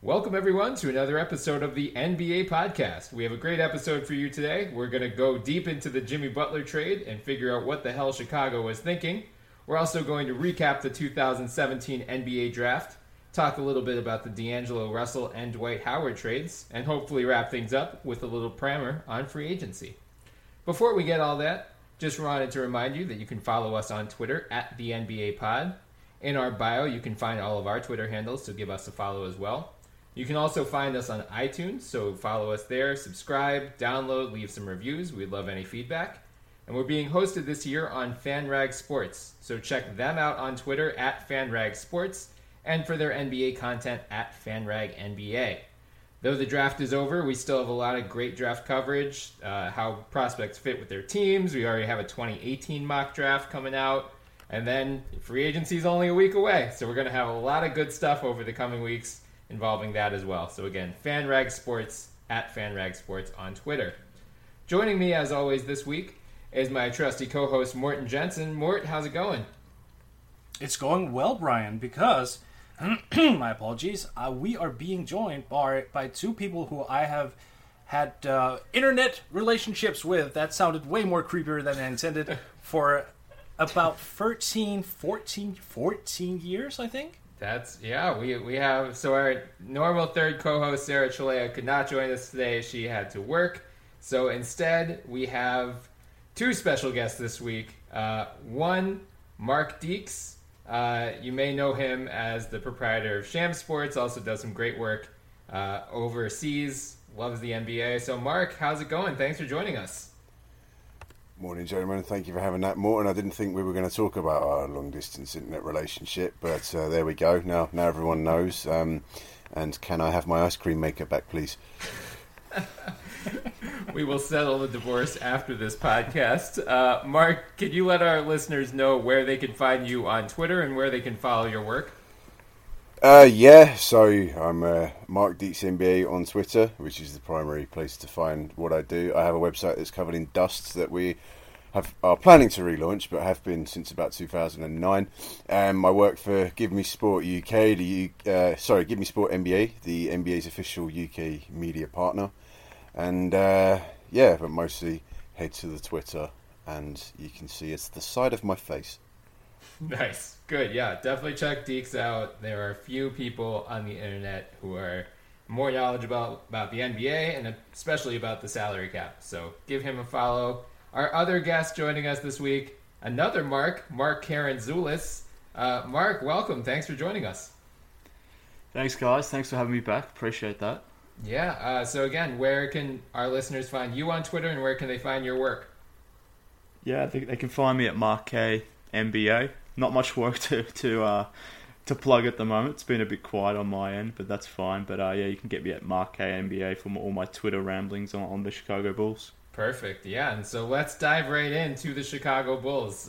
Welcome, everyone, to another episode of the NBA Podcast. We have a great episode for you today. We're going to go deep into the Jimmy Butler trade and figure out what the hell Chicago was thinking. We're also going to recap the 2017 NBA Draft, talk a little bit about the D'Angelo Russell and Dwight Howard trades, and hopefully wrap things up with a little primer on free agency. Before we get all that, just wanted to remind you that you can follow us on Twitter at the NBA Pod. In our bio, you can find all of our Twitter handles, so give us a follow as well. You can also find us on iTunes, so follow us there, subscribe, download, leave some reviews. We'd love any feedback. And we're being hosted this year on FanRag Sports, so check them out on Twitter at FanRag Sports and for their NBA content at FanRag NBA. Though the draft is over, we still have a lot of great draft coverage, how prospects fit with their teams. We already have a 2018 mock draft coming out, and then free agency is only a week away, so we're going to have a lot of good stuff over the coming weeks involving that as well. So again, FanRag Sports at FanRag Sports on Twitter. Joining me as always this week is my trusty co-host Morten Jensen. Mort, how's it going? It's going well, Brian, because my apologies. We are being joined by two people who I have had internet relationships with. That sounded way more creepier than I intended for about 14 years, I think. We have, so our normal third co-host, Sarah Chalea, could not join us today. She had to work. So instead, we have two special guests this week. One, Mark Deeks. You may know him as the proprietor of Sham Sports, also does some great work overseas, loves the NBA. So Mark, how's it going? Thanks for joining us. Morning, gentlemen. Thank you for having that, Morten. I didn't think we were going to talk about our long-distance internet relationship, but there we go. Now everyone knows. And can I have my ice cream maker back, please? We will settle the divorce after this podcast. Mark, could you let our listeners know where they can find you on Twitter and where they can follow your work? So I'm Mark Deeks NBA on Twitter, which is the primary place to find what I do. I have a website that's covered in dust that we are planning to relaunch, but have been since about 2009. I work for Give Me Sport UK, Give Me Sport NBA, the NBA's official UK media partner. And but mostly head to the Twitter, and you can see it's the side of my face. Nice. Good. Yeah, definitely check Deeks out. There are a few people on the internet who are more knowledgeable about the NBA and especially about the salary cap. So give him a follow. Our other guest joining us this week, another Mark Karantzoulis. Mark, welcome. Thanks for joining us. Thanks, guys. Thanks for having me back. Appreciate that. Yeah. So again, where can our listeners find you on Twitter and where can they find your work? Yeah, they can find me at Mark K NBA. Not much work to plug at the moment. It's been a bit quiet on my end, but that's fine. But you can get me at Mark K NBA for all my Twitter ramblings on the Chicago Bulls. Perfect. Yeah, and so let's dive right into the Chicago Bulls.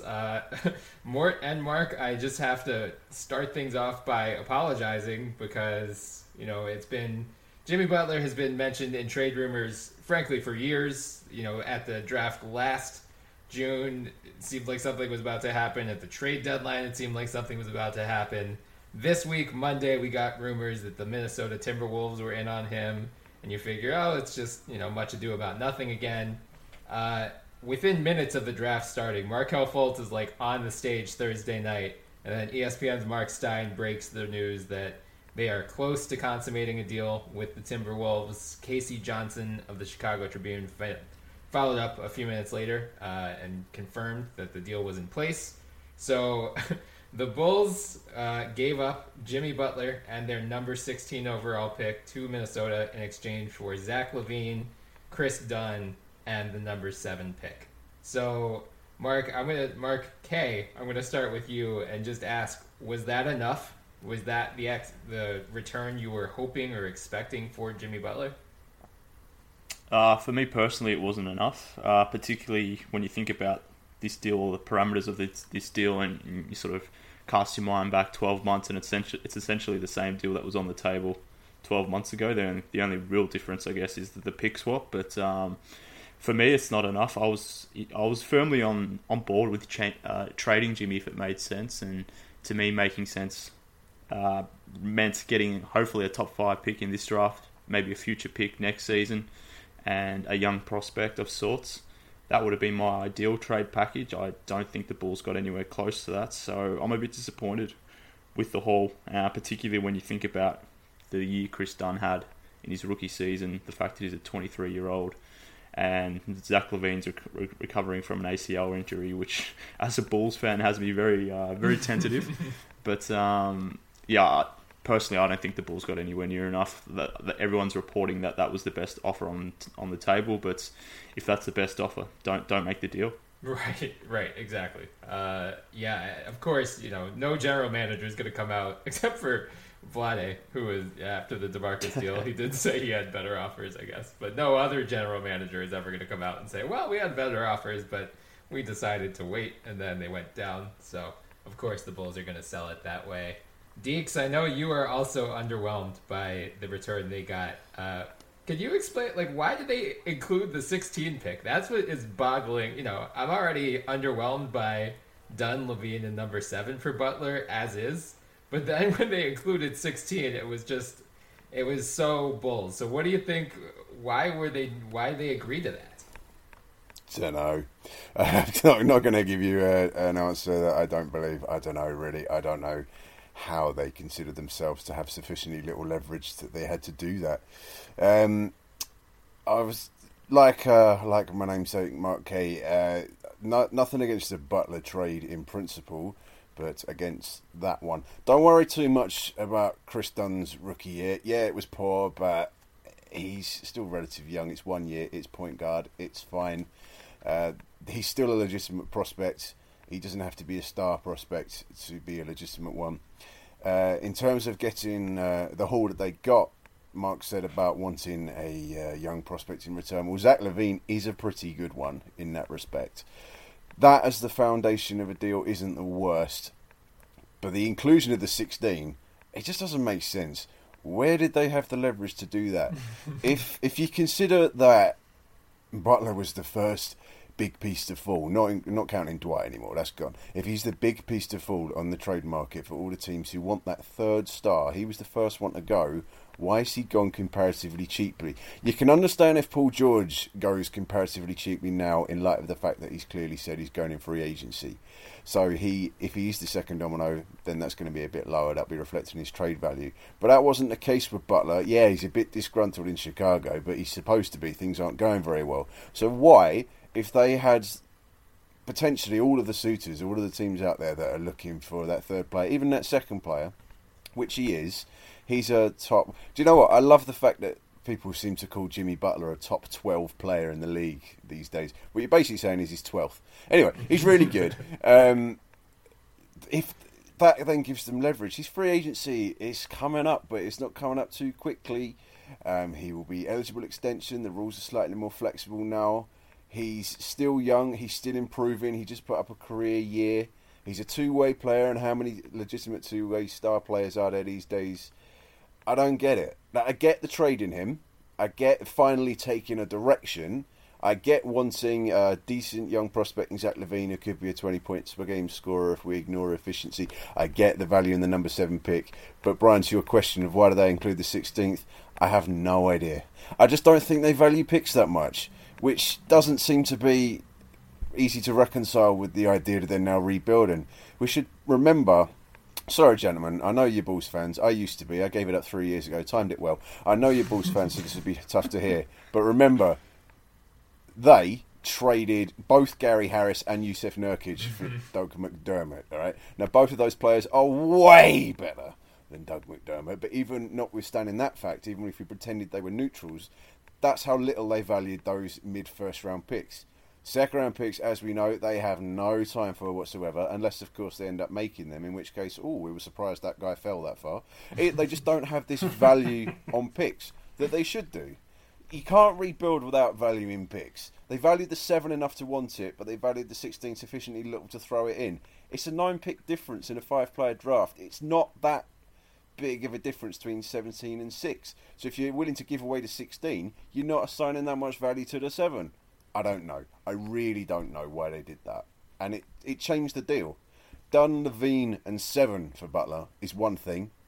Mort and Mark, I just have to start things off by apologizing because, it's been... Jimmy Butler has been mentioned in trade rumors, frankly, for years. At the draft last June, it seemed like something was about to happen. At the trade deadline, it seemed like something was about to happen. This week, Monday, we got rumors that the Minnesota Timberwolves were in on him. And you figure, it's just, much ado about nothing again. Within minutes of the draft starting, Markelle Fultz is on the stage Thursday night. And then ESPN's Mark Stein breaks the news that they are close to consummating a deal with the Timberwolves. Casey Johnson of the Chicago Tribune followed up a few minutes later and confirmed that the deal was in place. So the Bulls gave up Jimmy Butler and their number 16 overall pick to Minnesota in exchange for Zach LaVine, Chris Dunn, and the number 7 pick. So Mark K, I'm gonna start with you and just ask: was that enough? Was that the return you were hoping or expecting for Jimmy Butler? For me personally, it wasn't enough, particularly when you think about this deal or the parameters of this deal, and you sort of cast your mind back 12 months, and it's essentially the same deal that was on the table 12 months ago. The only real difference, I guess, is the pick swap. But for me, it's not enough. I was firmly on board with trading Jimmy if it made sense, and to me, making sense meant getting hopefully a top 5 pick in this draft, maybe a future pick next season, and a young prospect of sorts. That would have been my ideal trade package. I don't think the Bulls got anywhere close to that, so I'm a bit disappointed with the haul, particularly when you think about the year Chris Dunn had in his rookie season, the fact that he's a 23-year-old, and Zach LaVine's recovering from an ACL injury, which, as a Bulls fan, has me very, very tentative. But personally, I don't think the Bulls got anywhere near enough. That everyone's reporting that was the best offer on the table, but if that's the best offer, don't make the deal. Right, exactly. Of course, no general manager is going to come out except for Vlade, who was after the DeMarcus deal. He did say he had better offers, I guess, but no other general manager is ever going to come out and say, "Well, we had better offers, but we decided to wait, and then they went down." So, of course, the Bulls are going to sell it that way. Deeks, I know you are also underwhelmed by the return they got. Could you explain, why did they include the 16 pick? That's what is boggling. I'm already underwhelmed by Dunn, LaVine, and number 7 for Butler as is. But then when they included 16, it was so Bulls. So what do you think? Why did they agree to that? Don't know. I'm not going to give you an answer that I don't believe. I don't know, really. I don't know how they considered themselves to have sufficiently little leverage that they had to do that. I was like my namesake Mark K. Nothing against the Butler trade in principle, but against that one. Don't worry too much about Chris Dunn's rookie year. Yeah, it was poor, but he's still relatively young. It's 1 year. It's point guard. It's fine. He's still a legitimate prospect. He doesn't have to be a star prospect to be a legitimate one. In terms of getting the haul that they got, Mark said about wanting a young prospect in return. Well, Zach LaVine is a pretty good one in that respect. That as the foundation of a deal isn't the worst. But the inclusion of the 16, it just doesn't make sense. Where did they have the leverage to do that? If you consider that Butler was the first big piece to fall, not counting Dwight anymore, that's gone. If he's the big piece to fall on the trade market for all the teams who want that third star, he was the first one to go. Why has he gone comparatively cheaply? You can understand if Paul George goes comparatively cheaply now in light of the fact that he's clearly said he's going in free agency. So if he is the second domino, then that's going to be a bit lower. That'll be reflected in his trade value. But that wasn't the case with Butler. Yeah, he's a bit disgruntled in Chicago, but he's supposed to be. Things aren't going very well. So why, if they had potentially all of the suitors, all of the teams out there that are looking for that third player, even that second player, which he is, he's a top... Do you know what? I love the fact that people seem to call Jimmy Butler a top 12 player in the league these days. What you're basically saying is he's 12th. Anyway, he's really good. If that then gives them leverage, his free agency is coming up, but it's not coming up too quickly. He will be eligible extension. The rules are slightly more flexible now. He's still young. He's still improving. He just put up a career year. He's a two-way player, and how many legitimate two-way star players are there these days? I don't get it. Now, I get the trade in him. I get finally taking a direction. I get wanting a decent young prospect in Zach LaVine who could be a 20 points per game scorer if we ignore efficiency. I get the value in the number 7 pick. But Brian, to your question of why do they include the 16th, I have no idea. I just don't think they value picks that much, which doesn't seem to be easy to reconcile with the idea that they're now rebuilding. We should remember... Sorry, gentlemen, I know you're Bulls fans. I used to be. I gave it up 3 years ago. Timed it well. I know you're Bulls fans, so this would be tough to hear. But remember, they traded both Gary Harris and Yusef Nurkic for Doug McDermott. All right. Now, both of those players are way better than Doug McDermott. But even notwithstanding that fact, even if we pretended they were neutrals, that's how little they valued those mid-first round picks. Second round picks, as we know, they have no time for whatsoever, unless, of course, they end up making them, in which case, we were surprised that guy fell that far. They just don't have this value on picks that they should do. You can't rebuild without value in picks. They valued the 7 enough to want it, but they valued the 16 sufficiently little to throw it in. It's a 9-pick difference in a 5-player draft. It's not that big of a difference between 17 and 6. So if you're willing to give away the 16, you're not assigning that much value to the 7. I don't know. I really don't know why they did that. And it changed the deal. Dunn, LaVine and 7 for Butler is one thing.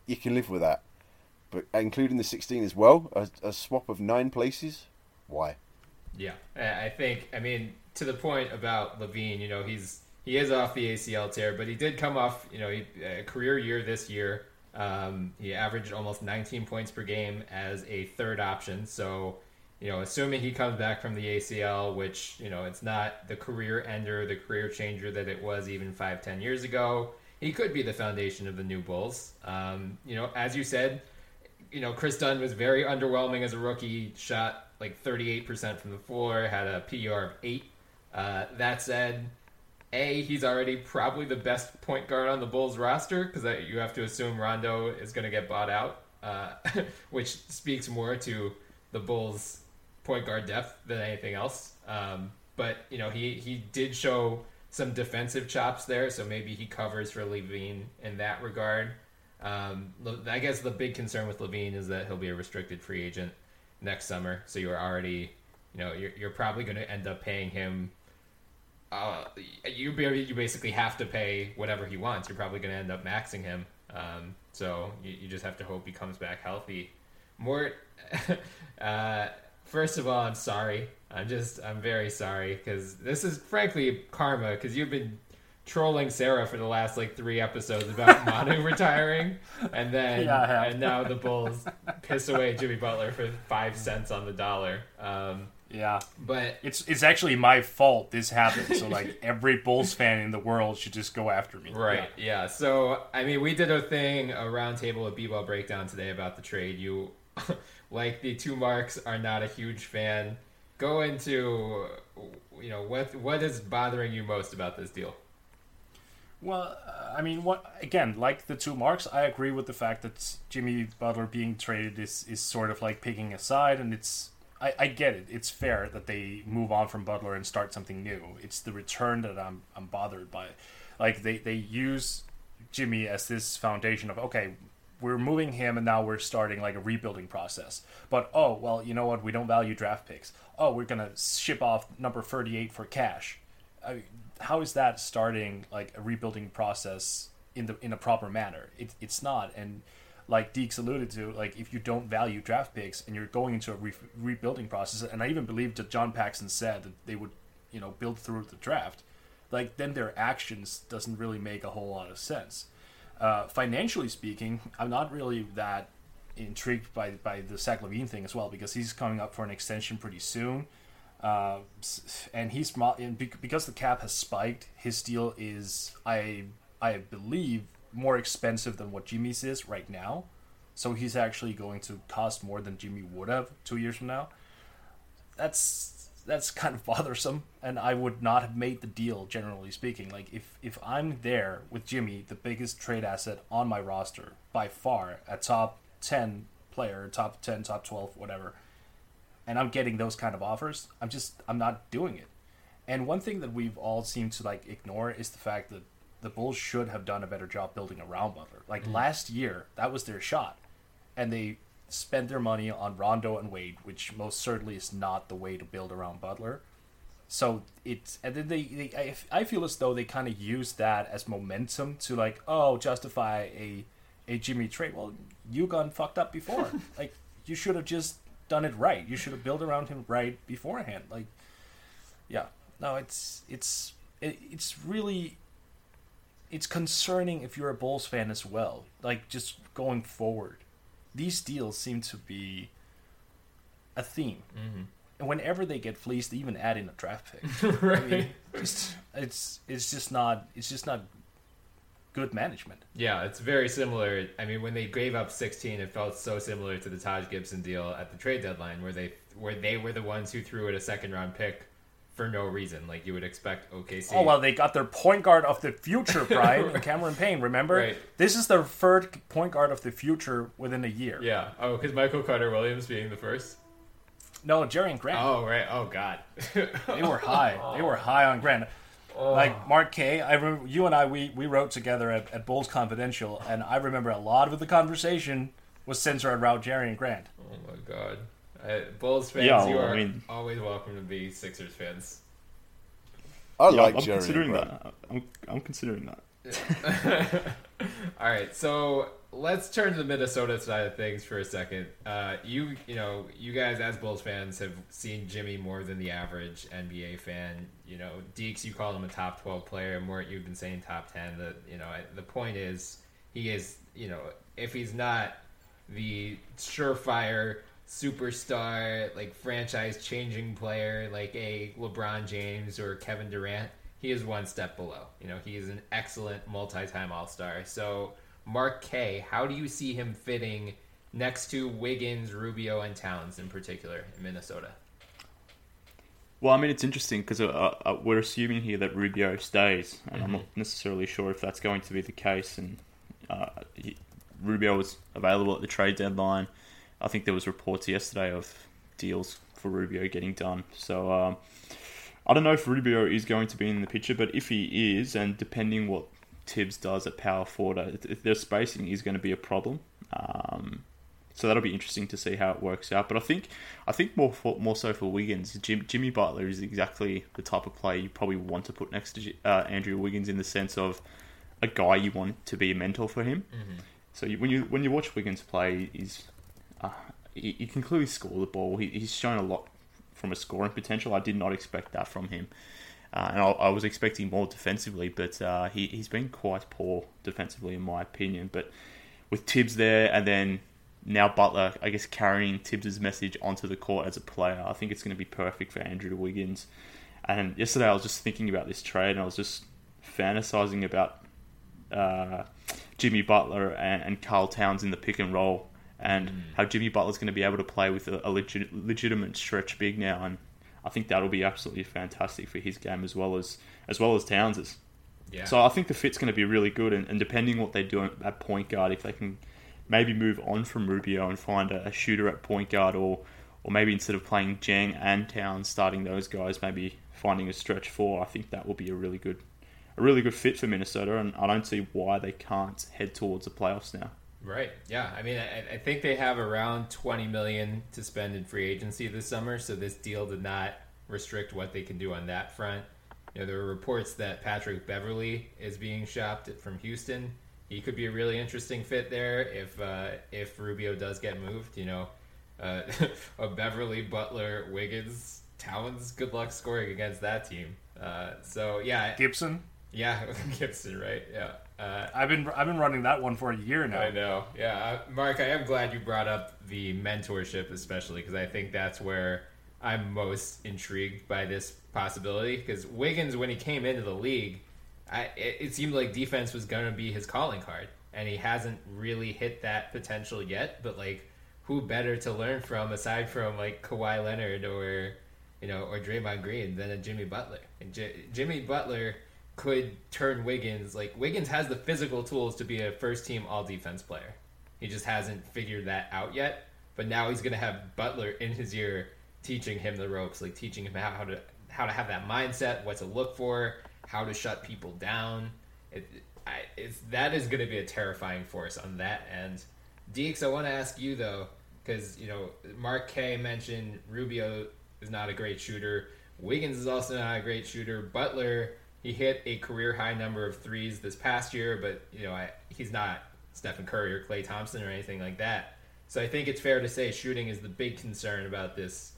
you can live with that. But including the 16 as well, a swap of 9 places, why? Yeah, I think, I mean, to the point about Levine, he is off the ACL tear, but he did come off, a career year this year. He averaged almost 19 points per game as a third option. So, assuming he comes back from the ACL, which, it's not the career ender, the career changer that it was even 5-10 years ago, he could be the foundation of the new Bulls. As you said, Chris Dunn was very underwhelming as a rookie, shot like 38% from the floor, had a PER of 8. That said, he's already probably the best point guard on the Bulls roster, because you have to assume Rondo is going to get bought out, which speaks more to the Bulls' point guard depth than anything else. But he did show some defensive chops there, so maybe he covers for Levine in that regard. I guess the big concern with Levine is that he'll be a restricted free agent next summer, so you're already, you're probably going to end up paying him. You basically have to pay whatever he wants. You're probably going to end up maxing him. So you just have to hope he comes back healthy. Mort, first of all, I'm sorry. I'm very sorry, because this is frankly karma, because you've been trolling Sarah for the last 3 episodes about Manu retiring, and then and now the Bulls piss away Jimmy Butler for 5 cents on the dollar. But it's actually my fault this happened. So every Bulls fan in the world should just go after me. Right? Yeah. So I mean, we did a roundtable of B-Ball Breakdown today about the trade. You like the two marks are not a huge fan. Go into what is bothering you most about this deal. Well, I mean, like the two marks, I agree with the fact that Jimmy Butler being traded is sort of like picking a side, and I get it. It's fair that they move on from Butler and start something new. It's the return that I'm bothered by. They use Jimmy as this foundation of, okay, we're moving him and now we're starting a rebuilding process. But, you know what? We don't value draft picks. We're going to ship off number 38 for cash. How is that starting a rebuilding process in a proper manner? It's not. And like Deeks alluded to, if you don't value draft picks and you're going into a rebuilding process, and I even believe that John Paxson said that they would, build through the draft, then their actions doesn't really make a whole lot of sense. Financially speaking, I'm not really that intrigued by the Zach LaVine thing as well, because he's coming up for an extension pretty soon. And because the cap has spiked, his deal is, I believe, more expensive than what Jimmy's is right now. So he's actually going to cost more than Jimmy would have 2 years from now. That's kind of bothersome, and I would not have made the deal, generally speaking. If I'm there with Jimmy, the biggest trade asset on my roster, by far, a top 10 player, top 10, top 12, whatever, and I'm getting those kind of offers, I'm not doing it. And one thing that we've all seemed to ignore is the fact that the Bulls should have done a better job building around Butler. Last year, that was their shot, and they spent their money on Rondo and Wade, which most certainly is not the way to build around Butler. So and then I feel as though they kind of use that as momentum to justify a Jimmy trade. Well, you got fucked up before. You should have just done it right. You should have built around him right beforehand. It's really, it's concerning if you're a Bulls fan as well. Just going forward, these deals seem to be a theme. Mm-hmm. And whenever they get fleeced, they even add in a draft pick. Right. I mean, it's just not good management. Yeah, it's very similar. I mean, when they gave up 16, it felt so similar to the Taj Gibson deal at the trade deadline, where they were the ones who threw it a second round pick for no reason, you would expect OKC. Oh, well, they got their point guard of the future, Brian, Cameron Payne, remember? Right. This is their third point guard of the future within a year. Yeah. Oh, because Michael Carter-Williams being the first? No, Jerry and Grant. Oh, right. Oh, God. They were high. They were high on Grant. Mark K, I remember you and I, we wrote together at Bulls Confidential, and I remember a lot of the conversation was centered around Jerry and Grant. Oh, my God. Bulls fans, you are always welcome to be Sixers fans. I like I'm Jerry. Considering that. I'm considering that. All right, so let's turn to the Minnesota side of things for a second. You guys as Bulls fans have seen Jimmy more than the average NBA fan. Deeks, you call him a top 12 player. Mort, you've been saying top 10. The point is, he is, if he's not the surefire superstar, like franchise-changing player, like a LeBron James or Kevin Durant, he is one step below. He is an excellent multi-time All-Star. So, Mark K, how do you see him fitting next to Wiggins, Rubio, and Towns in particular in Minnesota? Well, I mean, it's interesting because we're assuming here that Rubio stays, and I'm not necessarily sure if that's going to be the case. And Rubio was available at the trade deadline. I think there was reports yesterday of deals for Rubio getting done. So I don't know if Rubio is going to be in the picture, but if he is, and depending what Tibbs does at power forward, their spacing is going to be a problem. So that'll be interesting to see how it works out. But I think more so for Wiggins, Jimmy Butler is exactly the type of player you probably want to put next to Andrew Wiggins, in the sense of a guy you want to be a mentor for him. Mm-hmm. So when you watch Wiggins play, he can clearly score the ball. He's shown a lot from a scoring potential. I did not expect that from him. And I was expecting more defensively, but he's been quite poor defensively, in my opinion. But with Tibbs there, and then now Butler, I guess, carrying Tibbs' message onto the court as a player, I think it's going to be perfect for Andrew Wiggins. And yesterday I was just thinking about this trade, and I was just fantasizing about Jimmy Butler and Karl Towns in the pick and roll, and how Jimmy Butler's going to be able to play with a legitimate stretch big now, and I think that'll be absolutely fantastic for his game as well as Towns's. Yeah. So I think the fit's going to be really good, and depending what they do at point guard, if they can maybe move on from Rubio and find a shooter at point guard, or maybe instead of playing Jang and Towns, starting those guys, maybe finding a stretch four, I think that will be a really good fit for Minnesota, and I don't see why they can't head towards the playoffs now. Right. Yeah. I mean, I think they have around $20 million to spend in free agency this summer, so this deal did not restrict what they can do on that front. There are reports that Patrick Beverley is being shopped from Houston. He could be a really interesting fit there if Rubio does get moved. A Beverley, Butler, Wiggins, Towns. Good luck scoring against that team. So yeah, Gibson. Yeah, Gibson. Right. Yeah. I've been running that one for a year now. I know. Yeah, Mark, I am glad you brought up the mentorship, especially because I think that's where I'm most intrigued by this possibility. Because Wiggins, when he came into the league, it seemed like defense was going to be his calling card, and he hasn't really hit that potential yet. But who better to learn from aside from Kawhi Leonard or Draymond Green than a Jimmy Butler? And Jimmy Butler could turn Wiggins. Wiggins has the physical tools to be a first-team all-defense player. He just hasn't figured that out yet. But now he's going to have Butler in his ear teaching him the ropes, teaching him how to have that mindset, what to look for, how to shut people down. That is going to be a terrifying force on that end. Deeks, I want to ask you, though, because, Mark K mentioned Rubio is not a great shooter. Wiggins is also not a great shooter. Butler, he hit a career-high number of threes this past year, but he's not Stephen Curry or Klay Thompson or anything like that. So I think it's fair to say shooting is the big concern about this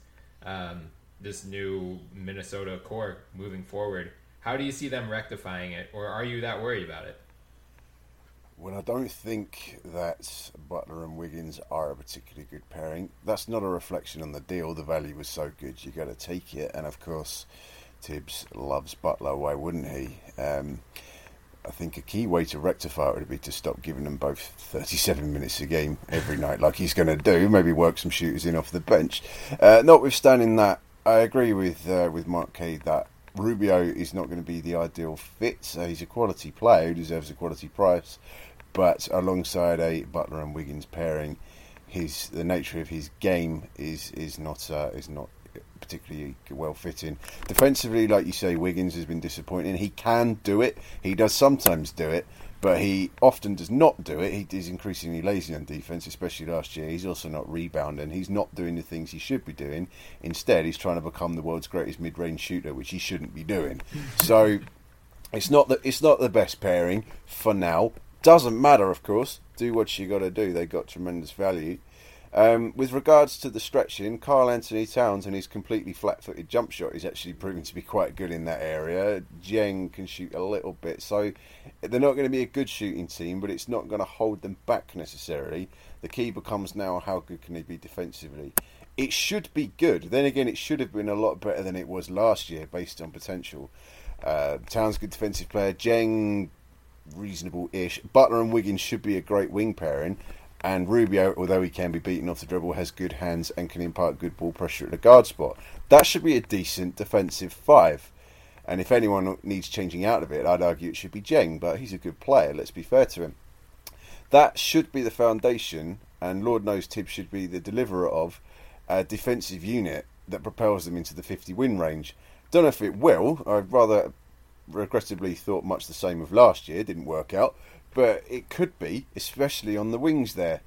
new Minnesota core moving forward. How do you see them rectifying it, or are you that worried about it? Well, I don't think that Butler and Wiggins are a particularly good pairing. That's not a reflection on the deal. The value was so good, you got to take it. And of course, Tibbs loves Butler, why wouldn't he? I think a key way to rectify it would be to stop giving them both 37 minutes a game every night like he's going to do, maybe work some shooters in off the bench. Notwithstanding that, I agree with Mark K that Rubio is not going to be the ideal fit. He's a quality player who deserves a quality price, but alongside a Butler and Wiggins pairing, the nature of his game is not particularly well fitting. Defensively, like you say, Wiggins has been disappointing. He can do it. He does sometimes do it, but he often does not do it. He is increasingly lazy on defense, especially last year. He's also not rebounding. He's not doing the things he should be doing. Instead, he's trying to become the world's greatest mid-range shooter, which he shouldn't be doing. So it's not the best pairing for now. Doesn't matter, of course. do what you got to do. They got tremendous value. With regards to the stretching, Carl Anthony Towns and his completely flat-footed jump shot is actually proving to be quite good in that area. Jeng can shoot a little bit, so they're not going to be a good shooting team, but it's not going to hold them back necessarily. The key becomes now how good can they be defensively. It should be good. Then again, it should have been a lot better than it was last year based on potential. Towns, good defensive player. Jeng, reasonable-ish. Butler and Wiggins should be a great wing pairing. And Rubio, although he can be beaten off the dribble, has good hands and can impart good ball pressure at the guard spot. That should be a decent defensive five. And if anyone needs changing out of it, I'd argue it should be Jeng, but he's a good player, let's be fair to him. That should be the foundation, and Lord knows Tibbs should be the deliverer of a defensive unit that propels them into the 50 win range. Don't know if it will. I'd rather regrettably thought much the same of last year, didn't work out. But it could be, especially on the wings there.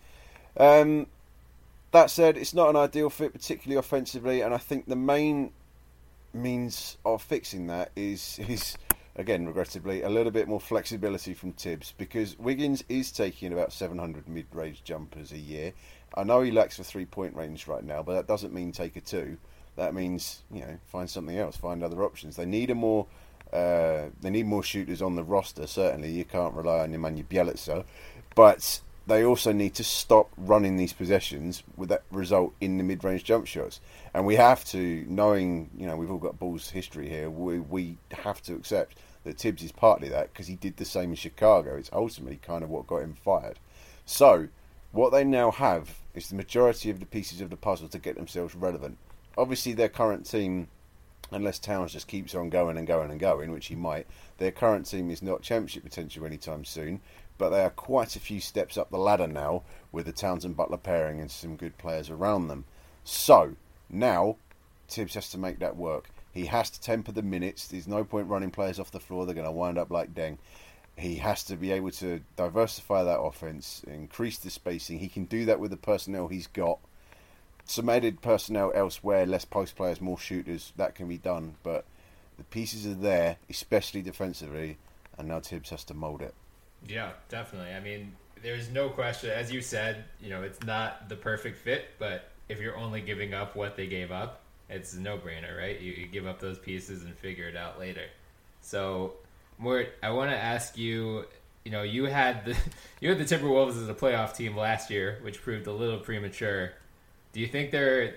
That said, it's not an ideal fit, particularly offensively, and I think the main means of fixing that is, again, regrettably, a little bit more flexibility from Tibbs, because Wiggins is taking about 700 mid-range jumpers a year. I know he lacks the three-point range right now, but that doesn't mean take a two. That means, find something else, find other options. They need more shooters on the roster, certainly. You can't rely on Nemanja Bjelica. But they also need to stop running these possessions with that result in the mid-range jump shots. And we have to, knowing, we've all got Bulls history here, we have to accept that Tibbs is partly that, because he did the same in Chicago. It's ultimately kind of what got him fired. So, what they now have is the majority of the pieces of the puzzle to get themselves relevant. Obviously, their current team, unless Towns just keeps on going and going and going, which he might, their current team is not championship potential anytime soon, but they are quite a few steps up the ladder now with the Towns and Butler pairing and some good players around them. So, now, Tibbs has to make that work. He has to temper the minutes. There's no point running players off the floor. They're going to wind up like Deng. He has to be able to diversify that offense, increase the spacing. He can do that with the personnel he's got. Some added personnel elsewhere, less post players, more shooters, that can be done. But the pieces are there, especially defensively, and now Tibbs has to mould it. Yeah, definitely. I mean, there's no question. As you said, it's not the perfect fit, but if you're only giving up what they gave up, it's a no-brainer, right? You give up those pieces and figure it out later. So, Mort, I want to ask you, you had the Timberwolves as a playoff team last year, which proved a little premature. Do you think they're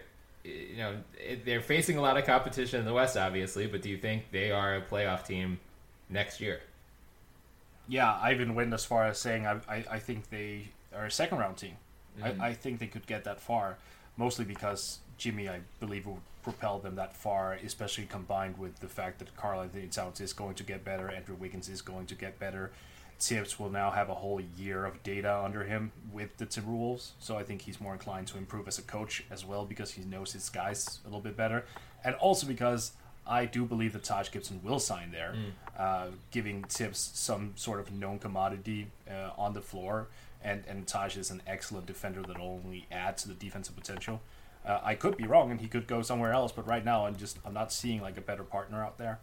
facing a lot of competition in the West, obviously, but do you think they are a playoff team next year? Yeah, I even went as far as saying I think they are a second-round team. Mm-hmm. I think they could get that far, mostly because Jimmy, I believe, will propel them that far, especially combined with the fact that Karl Anthony Towns is going to get better, Andrew Wiggins is going to get better. Tibbs will now have a whole year of data under him with the Timberwolves, so I think he's more inclined to improve as a coach as well because he knows his guys a little bit better, and also because I do believe that Taj Gibson will sign there, giving Tibbs some sort of known commodity on the floor, and Taj is an excellent defender that will only add to the defensive potential. I could be wrong, and he could go somewhere else, but right now I'm not seeing like a better partner out there.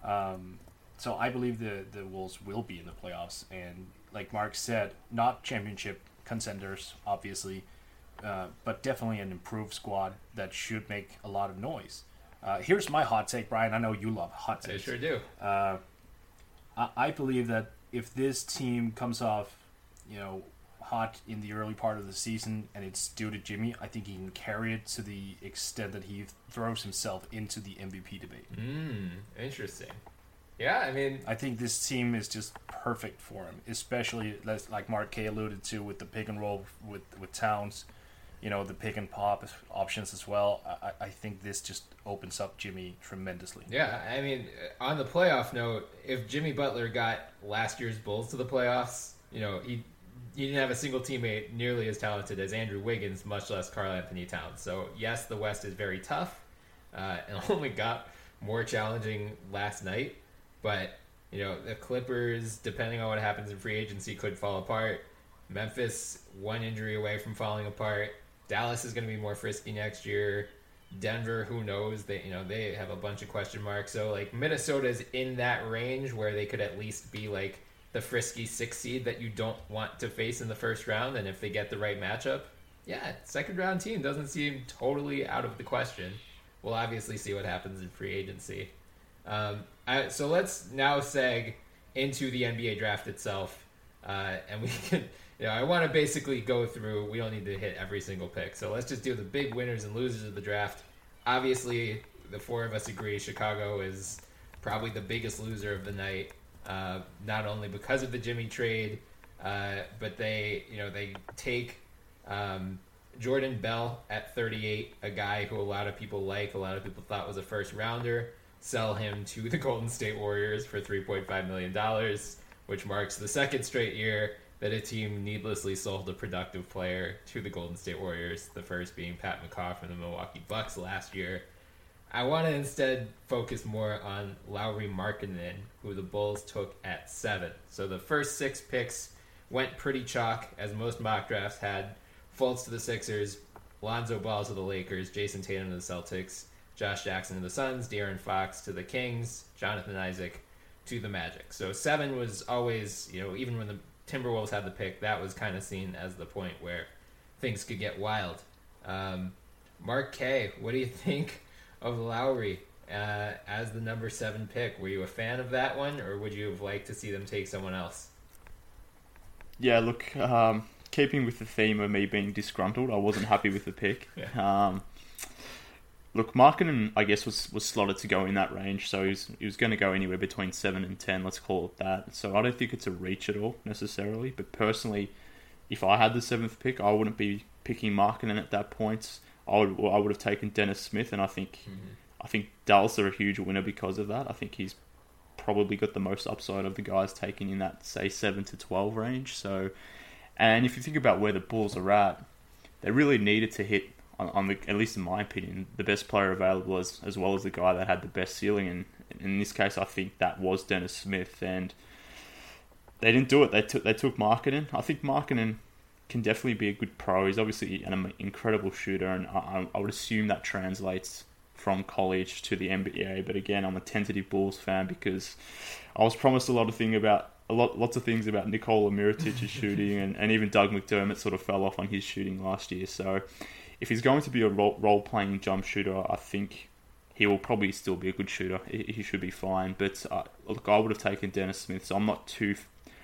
So I believe the Wolves will be in the playoffs, and like Mark said, not championship contenders, obviously, but definitely an improved squad that should make a lot of noise. Here's my hot take, Brian. I know you love hot takes. I sure do. I believe that if this team comes off, hot in the early part of the season, and it's due to Jimmy, I think he can carry it to the extent that he throws himself into the MVP debate. Interesting. Yeah, I mean, I think this team is just perfect for him, especially like Mark K alluded to with the pick and roll with Towns, the pick and pop options as well. I think this just opens up Jimmy tremendously. Yeah, I mean, on the playoff note, if Jimmy Butler got last year's Bulls to the playoffs, he didn't have a single teammate nearly as talented as Andrew Wiggins, much less Karl Anthony Towns. So, yes, the West is very tough, and only got more challenging last night. But, the Clippers, depending on what happens in free agency, could fall apart. Memphis, one injury away from falling apart. Dallas is going to be more frisky next year. Denver, who knows? They have a bunch of question marks. So, Minnesota's in that range where they could at least be, the frisky 6 seed that you don't want to face in the first round, and if they get the right matchup, yeah, second round team doesn't seem totally out of the question. We'll obviously see what happens in free agency. So let's now seg into the NBA draft itself, and we can. I want to basically go through. We don't need to hit every single pick, so let's just do the big winners and losers of the draft. Obviously, the four of us agree Chicago is probably the biggest loser of the night. Not only because of the Jimmy trade, but they take Jordan Bell at 38, a guy who a lot of people thought was a first rounder, sell him to the Golden State Warriors for $3.5 million, which marks the second straight year that a team needlessly sold a productive player to the Golden State Warriors, the first being Pat McCaw from the Milwaukee Bucks last year. I want to instead focus more on Lauri Markkanen, who the Bulls took at 7. So the first 6 picks went pretty chalk, as most mock drafts had. Fultz to the Sixers, Lonzo Ball to the Lakers, Jason Tatum to the Celtics, Josh Jackson to the Suns, De'Aaron Fox to the Kings, Jonathan Isaac to the Magic. So 7 was always, even when the Timberwolves had the pick, that was kind of seen as the point where things could get wild. Mark K., what do you think of Lowry as the number 7 pick? Were you a fan of that one, or would you have liked to see them take someone else? Yeah, look, keeping with the theme of me being disgruntled, I wasn't happy with the pick. Yeah. Look, Markkanen, I guess, was slotted to go in that range, so he was going to go anywhere between 7 and 10, let's call it that. So I don't think it's a reach at all, necessarily. But personally, if I had the 7th pick, I wouldn't be picking Markkanen at that point. I would have taken Dennis Smith, and I think Dallas are a huge winner because of that. I think he's probably got the most upside of the guys taken in that, say, 7 to 12 range. So, and if you think about where the Bulls are at, they really needed to hit, at least in my opinion, the best player available as well as the guy that had the best ceiling. And in this case, I think that was Dennis Smith, and they didn't do it. They took Markkanen. I think Markkanen can definitely be a good pro. He's obviously an incredible shooter, and I would assume that translates from college to the NBA. But again, I'm a tentative Bulls fan because I was promised lots of things about Nikola Mirotic's shooting, and even Doug McDermott sort of fell off on his shooting last year. So if he's going to be a role-playing jump shooter, I think he will probably still be a good shooter. He should be fine. But look, I would have taken Dennis Smith, so I'm not too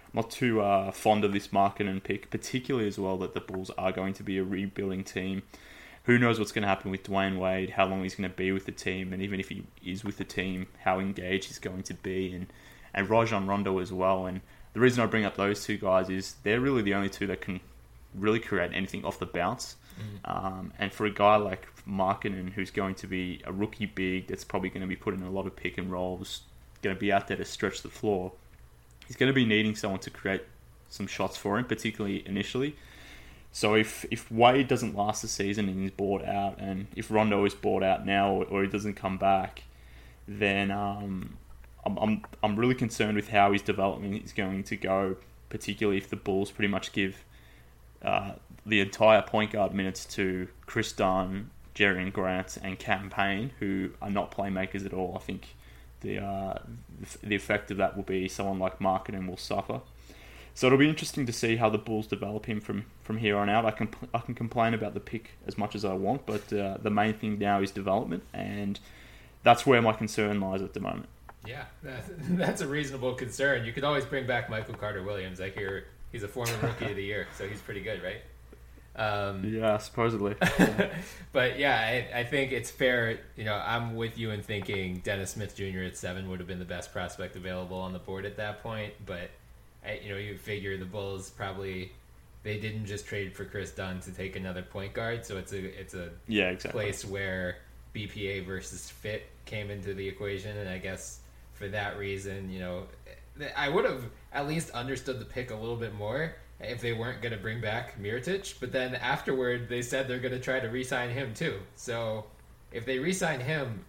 fond of this Markkanen pick, particularly as well that the Bulls are going to be a rebuilding team. Who knows what's going to happen with Dwayne Wade, how long he's going to be with the team, and even if he is with the team, how engaged he's going to be, and Rajon Rondo as well. And the reason I bring up those two guys is they're really the only two that can really create anything off the bounce. And for a guy like Markkanen, who's going to be a rookie big, that's probably going to be put in a lot of pick and rolls, going to be out there to stretch the floor, he's going to be needing someone to create some shots for him, particularly initially. So if Wade doesn't last the season and he's bought out, and if Rondo is bought out now or he doesn't come back, then I'm really concerned with how his development is going to go, particularly if the Bulls pretty much give the entire point guard minutes to Chris Dunn, Jerian Grant, and Cam Payne, who are not playmakers at all. I think the effect of that will be someone like Markkanen will suffer. So it'll be interesting to see how the Bulls develop him from here on out. I can complain about the pick as much as I want, but the main thing now is development, and that's where my concern lies at the moment. Yeah, that's a reasonable concern. You could always bring back Michael Carter-Williams. I hear he's a former Rookie of the Year, so he's pretty good, right? Yeah, supposedly. But yeah, I think it's fair. I'm with you in thinking Dennis Smith Jr. at 7 would have been the best prospect available on the board at that point. But you figure the Bulls probably they didn't just trade for Chris Dunn to take another point guard, so it's a place where BPA versus fit came into the equation, and I guess for that reason, I would have at least understood the pick a little bit more if they weren't going to bring back Mirotic, but then afterward they said they're going to try to re-sign him too. So if they re-sign him,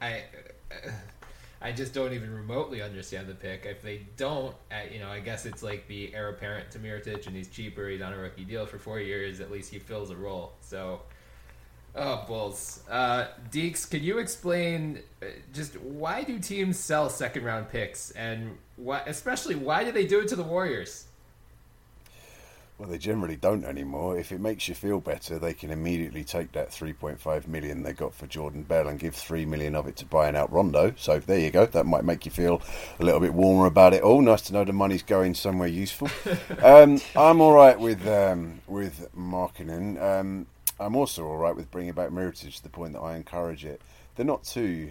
I just don't even remotely understand the pick. If they don't, I guess it's like the heir apparent to Mirotic, and he's cheaper. He's on a rookie deal for 4 years. At least he fills a role. So Oh, Bulls. Deeks, can you explain just why do teams sell second round picks, and especially why do they do it to the Warriors? Well, they generally don't anymore. If it makes you feel better, they can immediately take that 3.5 million they got for Jordan Bell and give 3 million of it to buying out Rondo. So there you go. That might make you feel a little bit warmer about it all. Nice to know the money's going somewhere useful. I'm all right with Markkanen. I'm also all right with bringing back Mirotic to the point that I encourage it. They're not too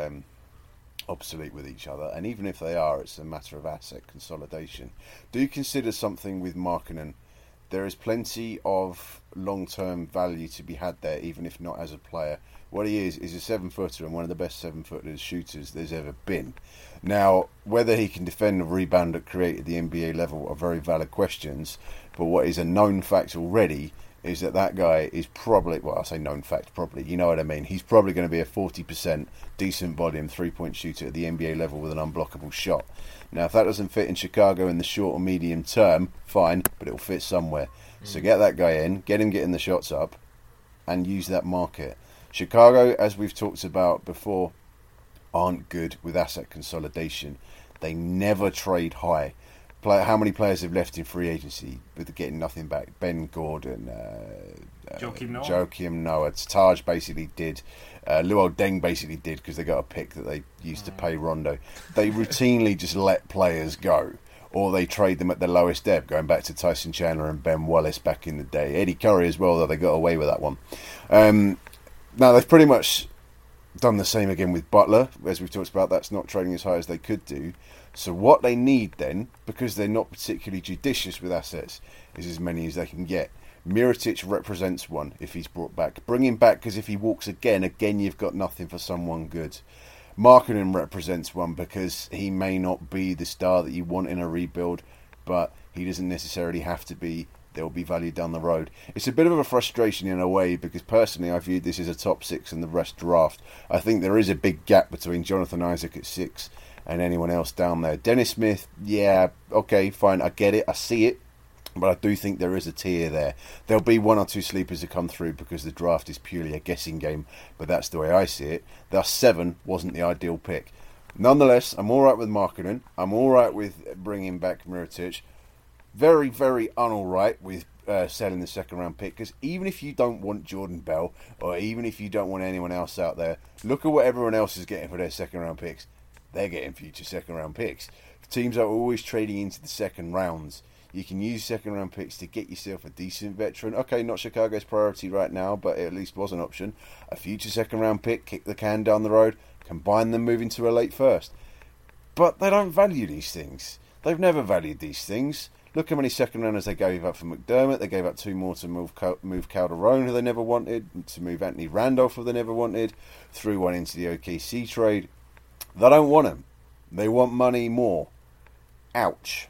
obsolete with each other, and even if they are, it's a matter of asset consolidation. Do consider something with Markkanen. There is plenty of long-term value to be had there, even if not as a player. What he is a 7-footer and one of the best 7-footer shooters there's ever been. Now, whether he can defend and rebound at create at the NBA level are very valid questions, but what is a known fact already is that guy is probably, well, I say known fact, probably, you know what I mean, he's probably going to be a 40% decent volume three-point shooter at the NBA level with an unblockable shot. Now, if that doesn't fit in Chicago in the short or medium term, fine, but it'll fit somewhere. So get that guy in, get him getting the shots up, and use that market. Chicago, as we've talked about before, aren't good with asset consolidation. They never trade high. How many players have left in free agency with getting nothing back? Ben Gordon, Joakim Noah. Taj basically did. Luol Deng basically did because they got a pick that they used to pay Rondo. They routinely just let players go, or they trade them at the lowest ebb, going back to Tyson Chandler and Ben Wallace back in the day. Eddie Curry as well, though they got away with that one. Now, they've pretty much done the same again with Butler. As we've talked about, that's not trading as high as they could do. So what they need then, because they're not particularly judicious with assets, is as many as they can get. Mirotic represents one if he's brought back. Bring him back, because if he walks again you've got nothing for someone good. Markkanen represents one because he may not be the star that you want in a rebuild, but he doesn't necessarily have to be. There will be value down the road. It's a bit of a frustration in a way because personally I viewed this as a top 6 and the rest draft. I think there is a big gap between Jonathan Isaac at 6 and anyone else down there. Dennis Smith, yeah, okay, fine, I get it, I see it, but I do think there is a tier there. There'll be one or two sleepers that come through because the draft is purely a guessing game, but that's the way I see it. Thus 7 wasn't the ideal pick. Nonetheless, I'm alright with Markkanen. I'm alright with bringing back Mirotic. Very, very unalright with selling the second round pick, because even if you don't want Jordan Bell, or even if you don't want anyone else out there, look at what everyone else is getting for their second round picks. They're getting future second round picks. Teams are always trading into the second rounds. You can use second round picks to get yourself a decent veteran. Okay, not Chicago's priority right now, but it at least was an option. A future second round pick, kick the can down the road, combine them, move into a late first. But they don't value these things. They've never valued these things. Look how many second rounders they gave up for McDermott. They gave up 2 more to move Calderon, who they never wanted, to move Anthony Randolph, who they never wanted, threw one into the OKC trade. They don't want him. They want money more. Ouch.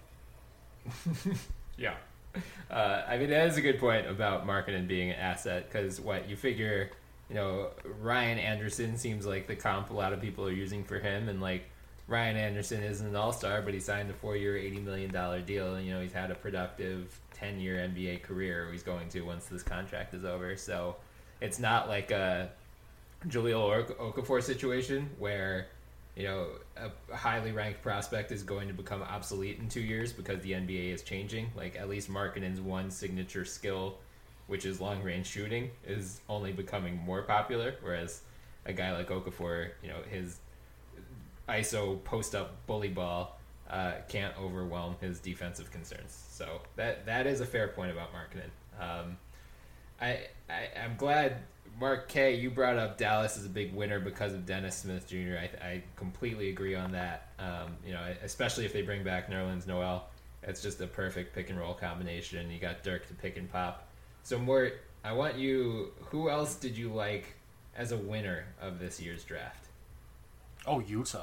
Yeah. I mean, that is a good point about Markkanen being an asset, because you figure, Ryan Anderson seems like the comp a lot of people are using for him, and Ryan Anderson isn't an all-star, but he signed a 4-year, $80 million deal, and he's had a productive 10-year NBA career, or he's going to once this contract is over. So it's not like a Jahlil Okafor situation where a highly ranked prospect is going to become obsolete in 2 years because the NBA is changing. At least Markkanen's one signature skill, which is long-range shooting, is only becoming more popular, whereas a guy like Okafor, his ISO post-up bully ball can't overwhelm his defensive concerns. So that is a fair point about Markkanen. I'm glad, Mark K., you brought up Dallas as a big winner because of Dennis Smith Jr. I completely agree on that. Especially if they bring back Nerlens Noel, it's just a perfect pick and roll combination. You got Dirk to pick and pop. So Mort, I want you. Who else did you like as a winner of this year's draft? Oh, Utah.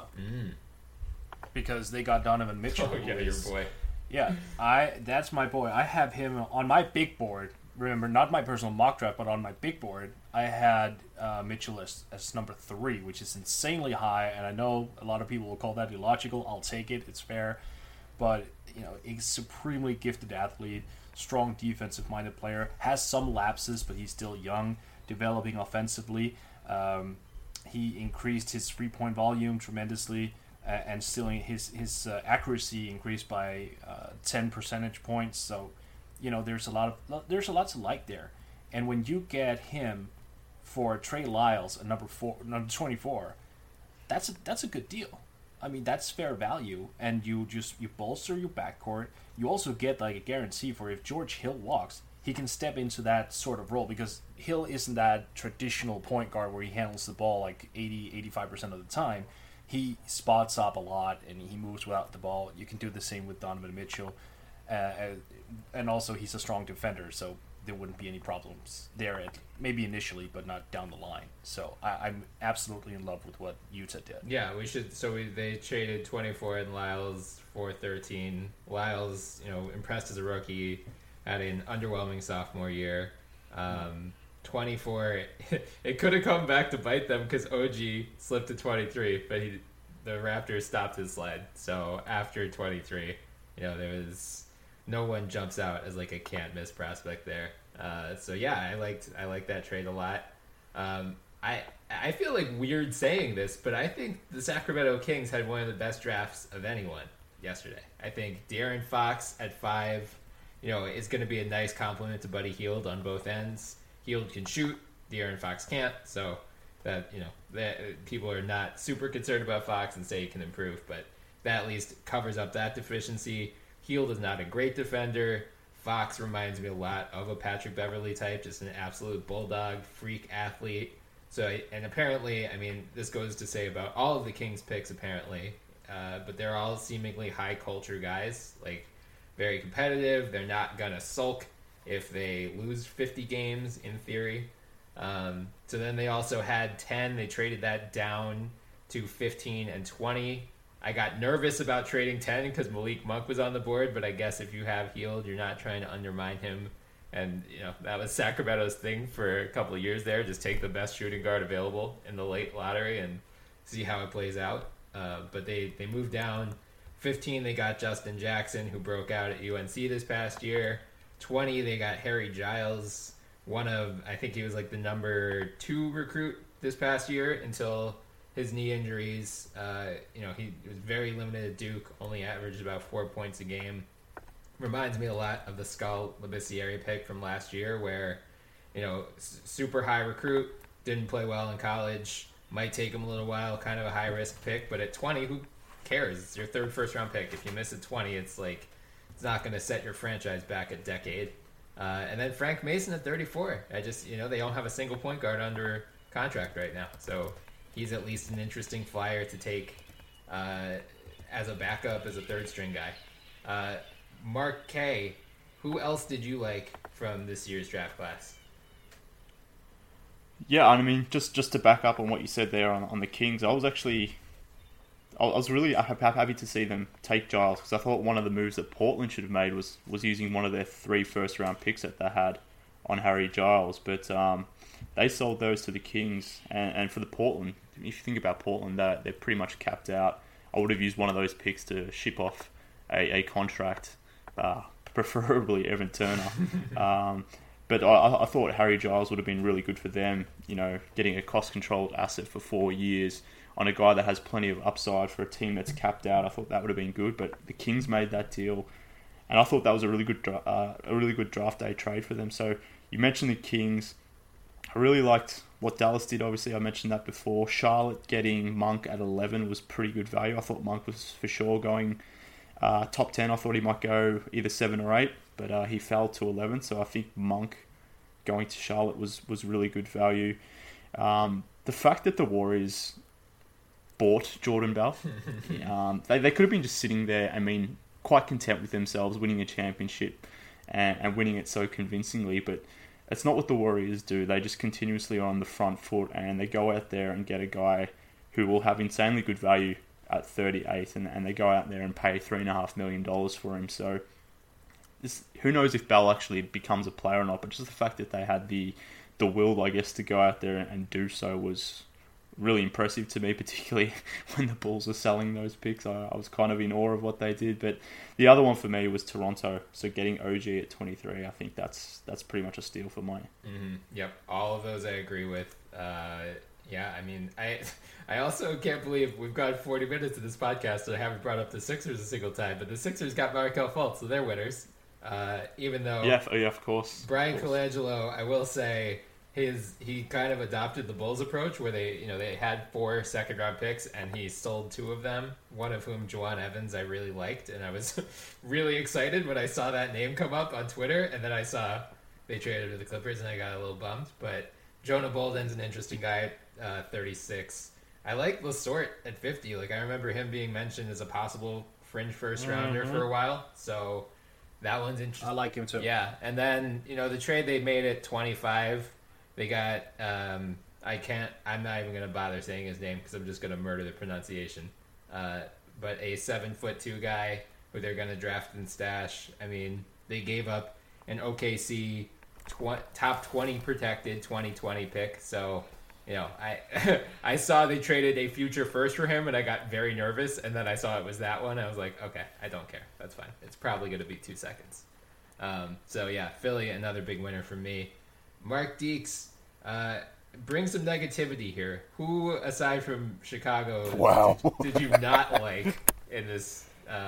Because they got Donovan Mitchell. Oh yeah, your boy. Yeah, that's my boy. I have him on my big board. Remember, not my personal mock draft, but on my big board, I had Mitchell as number 3, which is insanely high, and I know a lot of people will call that illogical. I'll take it. It's fair. But, a supremely gifted athlete, strong defensive-minded player, has some lapses, but he's still young. developing offensively. He increased his 3-point volume tremendously, and still his accuracy increased by 10 percentage points. So, there's a lot to like there. And when you get him for Trey Lyles, number 24, that's a good deal. I mean, that's fair value, and you bolster your backcourt. You also get like a guarantee for if George Hill walks, he can step into that sort of role, because Hill isn't that traditional point guard where he handles the ball like 80-85% of the time. He spots up a lot and he moves without the ball. You can do the same with Donovan Mitchell, and also he's a strong defender, so there wouldn't be any problems there, maybe initially, but not down the line. So I'm absolutely in love with what Utah did. Yeah, they traded 24 and Lyles for 13. Lyles, impressed as a rookie, had an underwhelming sophomore year. 24, it could have come back to bite them because OG slipped to 23, but the Raptors stopped his slide. So after 23, there was no one jumps out as like a can't miss prospect there. So yeah, I like that trade a lot. I feel like weird saying this, but I think the Sacramento Kings had one of the best drafts of anyone yesterday. I think De'Aaron Fox at 5, is going to be a nice compliment to Buddy Hield on both ends. Hield can shoot, De'Aaron Fox can't, so that that people are not super concerned about Fox and say he can improve, but that at least covers up that deficiency. Hield is not a great defender. Fox reminds me a lot of a Patrick Beverley type, just an absolute bulldog, freak athlete. So, and apparently, this goes to say about all of the Kings picks apparently, but they're all seemingly high culture guys, like very competitive. They're not gonna sulk if they lose 50 games in theory. So then they also had 10. They traded that down to 15 and 20. I got nervous about trading 10 because Malik Monk was on the board, but I guess if you have Hield, you're not trying to undermine him. And, that was Sacramento's thing for a couple of years there. Just take the best shooting guard available in the late lottery and see how it plays out. But they moved down. 15, they got Justin Jackson, who broke out at UNC this past year. 20, they got Harry Giles, I think he was like the number 2 recruit this past year until his knee injuries. He was very limited at Duke, only averaged about 4 points a game. Reminds me a lot of the Skal Labissiere pick from last year where, super high recruit, didn't play well in college, might take him a little while, kind of a high-risk pick, but at 20, who cares? It's your third first-round pick. If you miss at 20, it's not going to set your franchise back a decade. And then Frank Mason at 34. They don't have a single point guard under contract right now, so he's at least an interesting flyer to take as a backup, as a third-string guy. Mark K., who else did you like from this year's draft class? Yeah, just to back up on what you said there on the Kings, I was really happy to see them take Giles, because I thought one of the moves that Portland should have made was using one of their 3 first-round picks that they had on Harry Giles, but they sold those to the Kings, and for the Portland, if you think about Portland, they're pretty much capped out. I would have used one of those picks to ship off a contract, preferably Evan Turner. But I thought Harry Giles would have been really good for them, getting a cost-controlled asset for 4 years on a guy that has plenty of upside for a team that's capped out. I thought that would have been good, but the Kings made that deal, and I thought that was a really good draft day trade for them. So you mentioned the Kings. I really liked what Dallas did. Obviously, I mentioned that before. Charlotte getting Monk at 11 was pretty good value. I thought Monk was for sure going top 10. I thought he might go either 7 or 8, but he fell to 11. So I think Monk going to Charlotte was really good value. The fact that the Warriors bought Jordan Bell, they could have been just sitting there, quite content with themselves winning a championship and winning it so convincingly, but it's not what the Warriors do. They just continuously are on the front foot, and they go out there and get a guy who will have insanely good value at 38, and they go out there and pay $3.5 million for him. So who knows if Bell actually becomes a player or not, but just the fact that they had the will, I guess, to go out there and do so was really impressive to me, particularly when the Bulls are selling those picks. I was kind of in awe of what they did. But the other one for me was Toronto. So getting OG at 23, I think that's pretty much a steal for mine. Mm-hmm. Yep, all of those I agree with. Yeah, I mean, I also can't believe we've got 40 minutes of this podcast and I haven't brought up the Sixers a single time. But the Sixers got Markelle Fultz, so they're winners. Even though of course. Brian Colangelo, I will say, he kind of adopted the Bulls approach where they had 4 second-round picks and he sold 2 of them, one of whom, Juwan Evans, I really liked. And I was really excited when I saw that name come up on Twitter. And then I saw they traded to the Clippers and I got a little bummed. But Jonah Bolden's an interesting guy at 36. I like Lessort at 50. Like, I remember him being mentioned as a possible fringe first-rounder for a while. So that one's interesting. I like him too. Yeah, and then, the trade they made at 25, they got, I'm not even going to bother saying his name because I'm just going to murder the pronunciation. But a 7'2" guy who they're going to draft and stash. I mean, they gave up an OKC top 20 protected 2020 pick. So, I saw they traded a future first for him and I got very nervous. And then I saw it was that one. I was like, okay, I don't care. That's fine. It's probably going to be 2 seconds. So yeah, Philly, another big winner for me. Mark Deeks, bring some negativity here. Who, aside from Chicago, did you not like in this,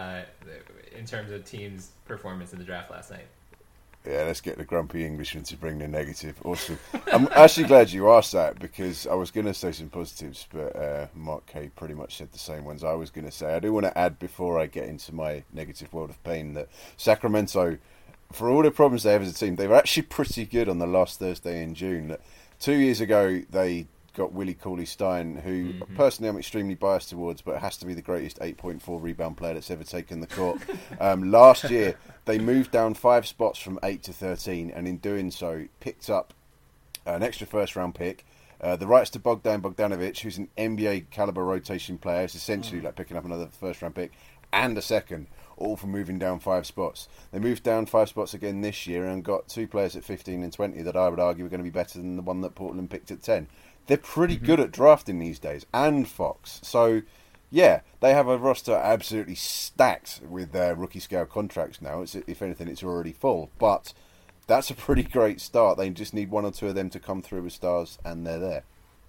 in terms of team's performance in the draft last night? Yeah, let's get the grumpy Englishman to bring the negative. Awesome. I'm actually glad you asked that because I was going to say some positives, but Mark K pretty much said the same ones I was going to say. I do want to add before I get into my negative world of pain that Sacramento, for all the problems they have as a team, they were actually pretty good on the last Thursday in June. 2 years ago, they got Willie Cauley-Stein, who personally I'm extremely biased towards, but has to be the greatest 8.4 rebound player that's ever taken the court. Last year, they moved down 5 spots from 8 to 13, and in doing so, picked up an extra first-round pick, the rights to Bogdan Bogdanovic, who's an NBA caliber rotation player. It's essentially like picking up another first-round pick, and a second, all for moving down 5 spots. They moved down 5 spots again this year and got 2 players at 15 and 20 that I would argue are going to be better than the one that Portland picked at 10. They're pretty good at drafting these days, and Fox. So, yeah, they have a roster absolutely stacked with their rookie scale contracts now. If anything, it's already full. But that's a pretty great start. They just need 1 or 2 of them to come through as stars, and they're there.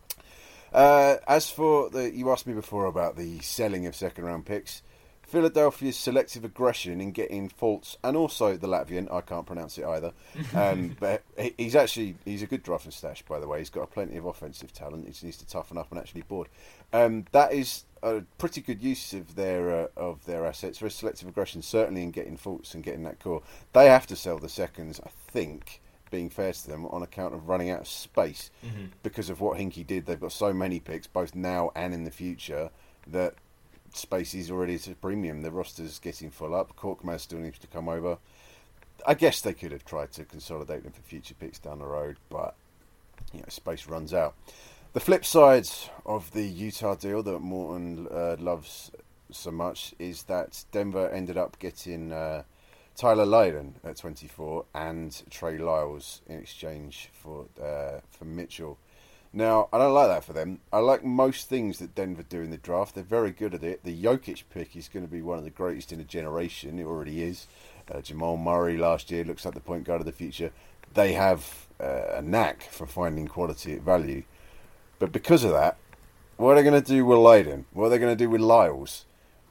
As for you asked me before about the selling of second-round picks. Philadelphia's selective aggression in getting Fultz, and also the Latvian, I can't pronounce it either, but he's a good draft and stash, by the way. He's got plenty of offensive talent. He just needs to toughen up and actually board. That is a pretty good use of their assets. Very selective aggression, certainly in getting Fultz and getting that core. They have to sell the seconds, I think, being fair to them, on account of running out of space because of what Hinkie did. They've got so many picks, both now and in the future, that space is already at a premium. The roster's getting full up. Korkmaz still needs to come over. I guess they could have tried to consolidate them for future picks down the road, but space runs out. The flip side of the Utah deal that Morton loves so much is that Denver ended up getting Tyler Lydon at 24 and Trey Lyles in exchange for Mitchell. Now, I don't like that for them. I like most things that Denver do in the draft. They're very good at it. The Jokic pick is going to be one of the greatest in a generation. It already is. Jamal Murray last year looks like the point guard of the future. They have a knack for finding quality at value. But because of that, what are they going to do with Lydon? What are they going to do with Lyles?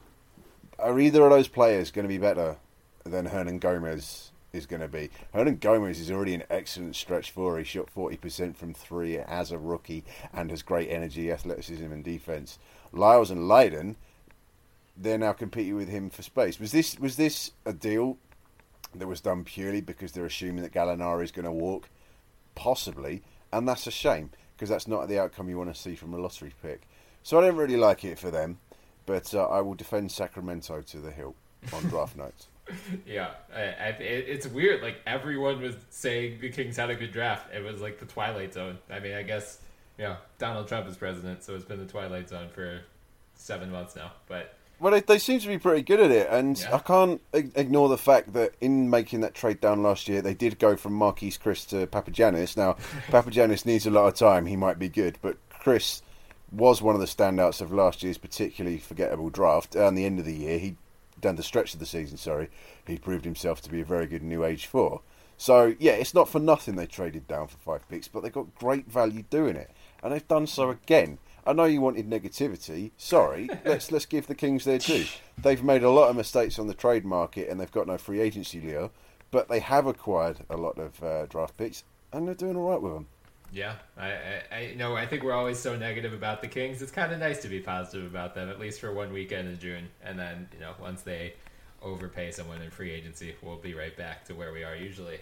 Are either of those players going to be better than Hernan Gomez is going to be? Hernan Gomez is already an excellent stretch four. He shot 40% from 3 as a rookie and has great energy, athleticism and defense. Lyles and Lydon, they're now competing with him for space. Was this a deal that was done purely because they're assuming that Gallinari is going to walk? Possibly, and that's a shame because that's not the outcome you want to see from a lottery pick. So I don't really like it for them, but I will defend Sacramento to the hilt on draft nights. Yeah, it's weird. Like, everyone was saying the Kings had a good draft. It was like the Twilight Zone. I mean, I guess, Donald Trump is president, so it's been the Twilight Zone for 7 months now. But well, they seem to be pretty good at it, and yeah. I can't ignore the fact that in making that trade down last year, they did go from Marquise Chris to Papagiannis. Now, Papagiannis needs a lot of time. He might be good, but Chris was one of the standouts of last year's particularly forgettable draft. And the end of the year, down the stretch of the season, he proved himself to be a very good new age 4. So, yeah, it's not for nothing they traded down for 5 picks, but they got great value doing it. And they've done so again. I know you wanted negativity. Sorry, let's give the Kings their due. They've made a lot of mistakes on the trade market, and they've got no free agency lure. But they have acquired a lot of draft picks, and they're doing all right with them. Yeah, I think we're always so negative about the Kings. It's kind of nice to be positive about them, at least for one weekend in June. And then, once they overpay someone in free agency, we'll be right back to where we are usually.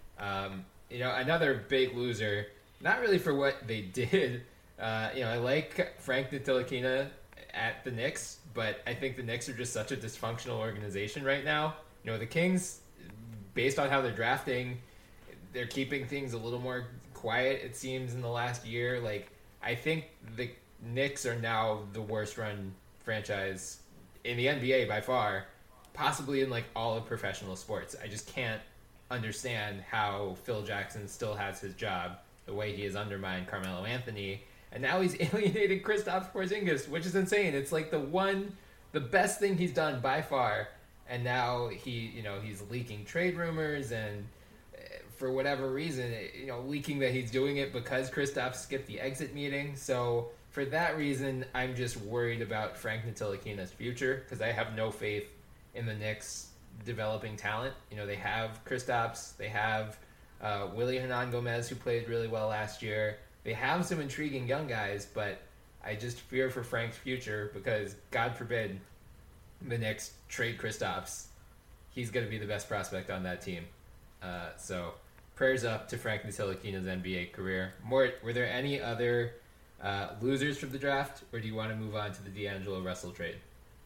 Another big loser, not really for what they did. I like Frank Ntilikina at the Knicks, but I think the Knicks are just such a dysfunctional organization right now. The Kings, based on how they're drafting, they're keeping things a little more quiet, it seems, in the last year. Like, I think the Knicks are now the worst run franchise in the NBA by far, possibly in like all of professional sports. I just can't understand how Phil Jackson still has his job, the way he has undermined Carmelo Anthony, and now he's alienated Kristaps Porzingis, which is insane. It's like the best thing he's done by far, and now he's leaking trade rumors and for whatever reason, leaking that he's doing it because Kristaps skipped the exit meeting. So for that reason, I'm just worried about Frank Ntilikina's future because I have no faith in the Knicks developing talent. They have Kristaps, they have Willie Hernan-Gomez, who played really well last year. They have some intriguing young guys, but I just fear for Frank's future because, God forbid, the Knicks trade Kristaps. He's going to be the best prospect on that team. So prayers up to Frank Ntilikina's NBA career. Mort, were there any other losers from the draft, or do you want to move on to the D'Angelo Russell trade?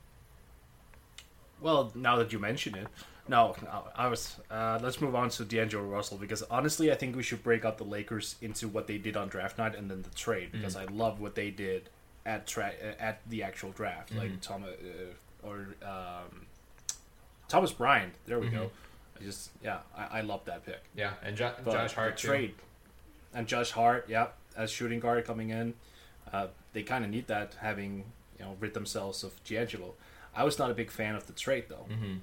Well, now that you mention it, let's move on to D'Angelo Russell, because honestly, I think we should break up the Lakers into what they did on draft night and then the trade, because I love what they did at the actual draft, like Thomas Bryant. There we go. I love that pick. Yeah, and Josh Hart trade, and Josh Hart, as shooting guard coming in. They kind of need that, having rid themselves of D'Angelo. I was not a big fan of the trade though.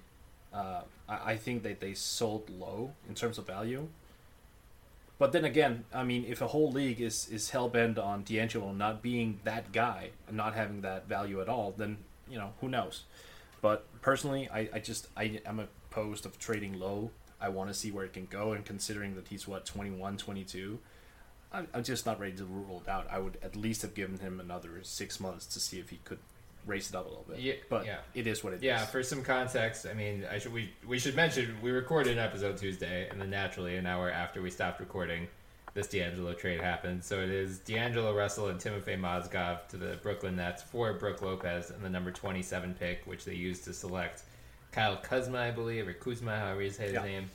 I think that they sold low in terms of value. But then again, I mean, if a whole league is hell bent on D'Angelo not being that guy and not having that value at all, then who knows? But personally, I am opposed of trading low. I want to see where it can go, and considering that he's 21, 22, I'm just not ready to rule it out. I would at least have given him another 6 months to see if he could raise it up a little bit. It is what it is. Yeah, for some context, I mean, we should mention we recorded an episode Tuesday, and then naturally an hour after we stopped recording, this D'Angelo trade happened. So it is D'Angelo Russell and Timofey Mozgov to the Brooklyn Nets for Brook Lopez and the number 27 pick, which they used to select Kyle Kuzma, I believe, or Kuzma, however you say his name.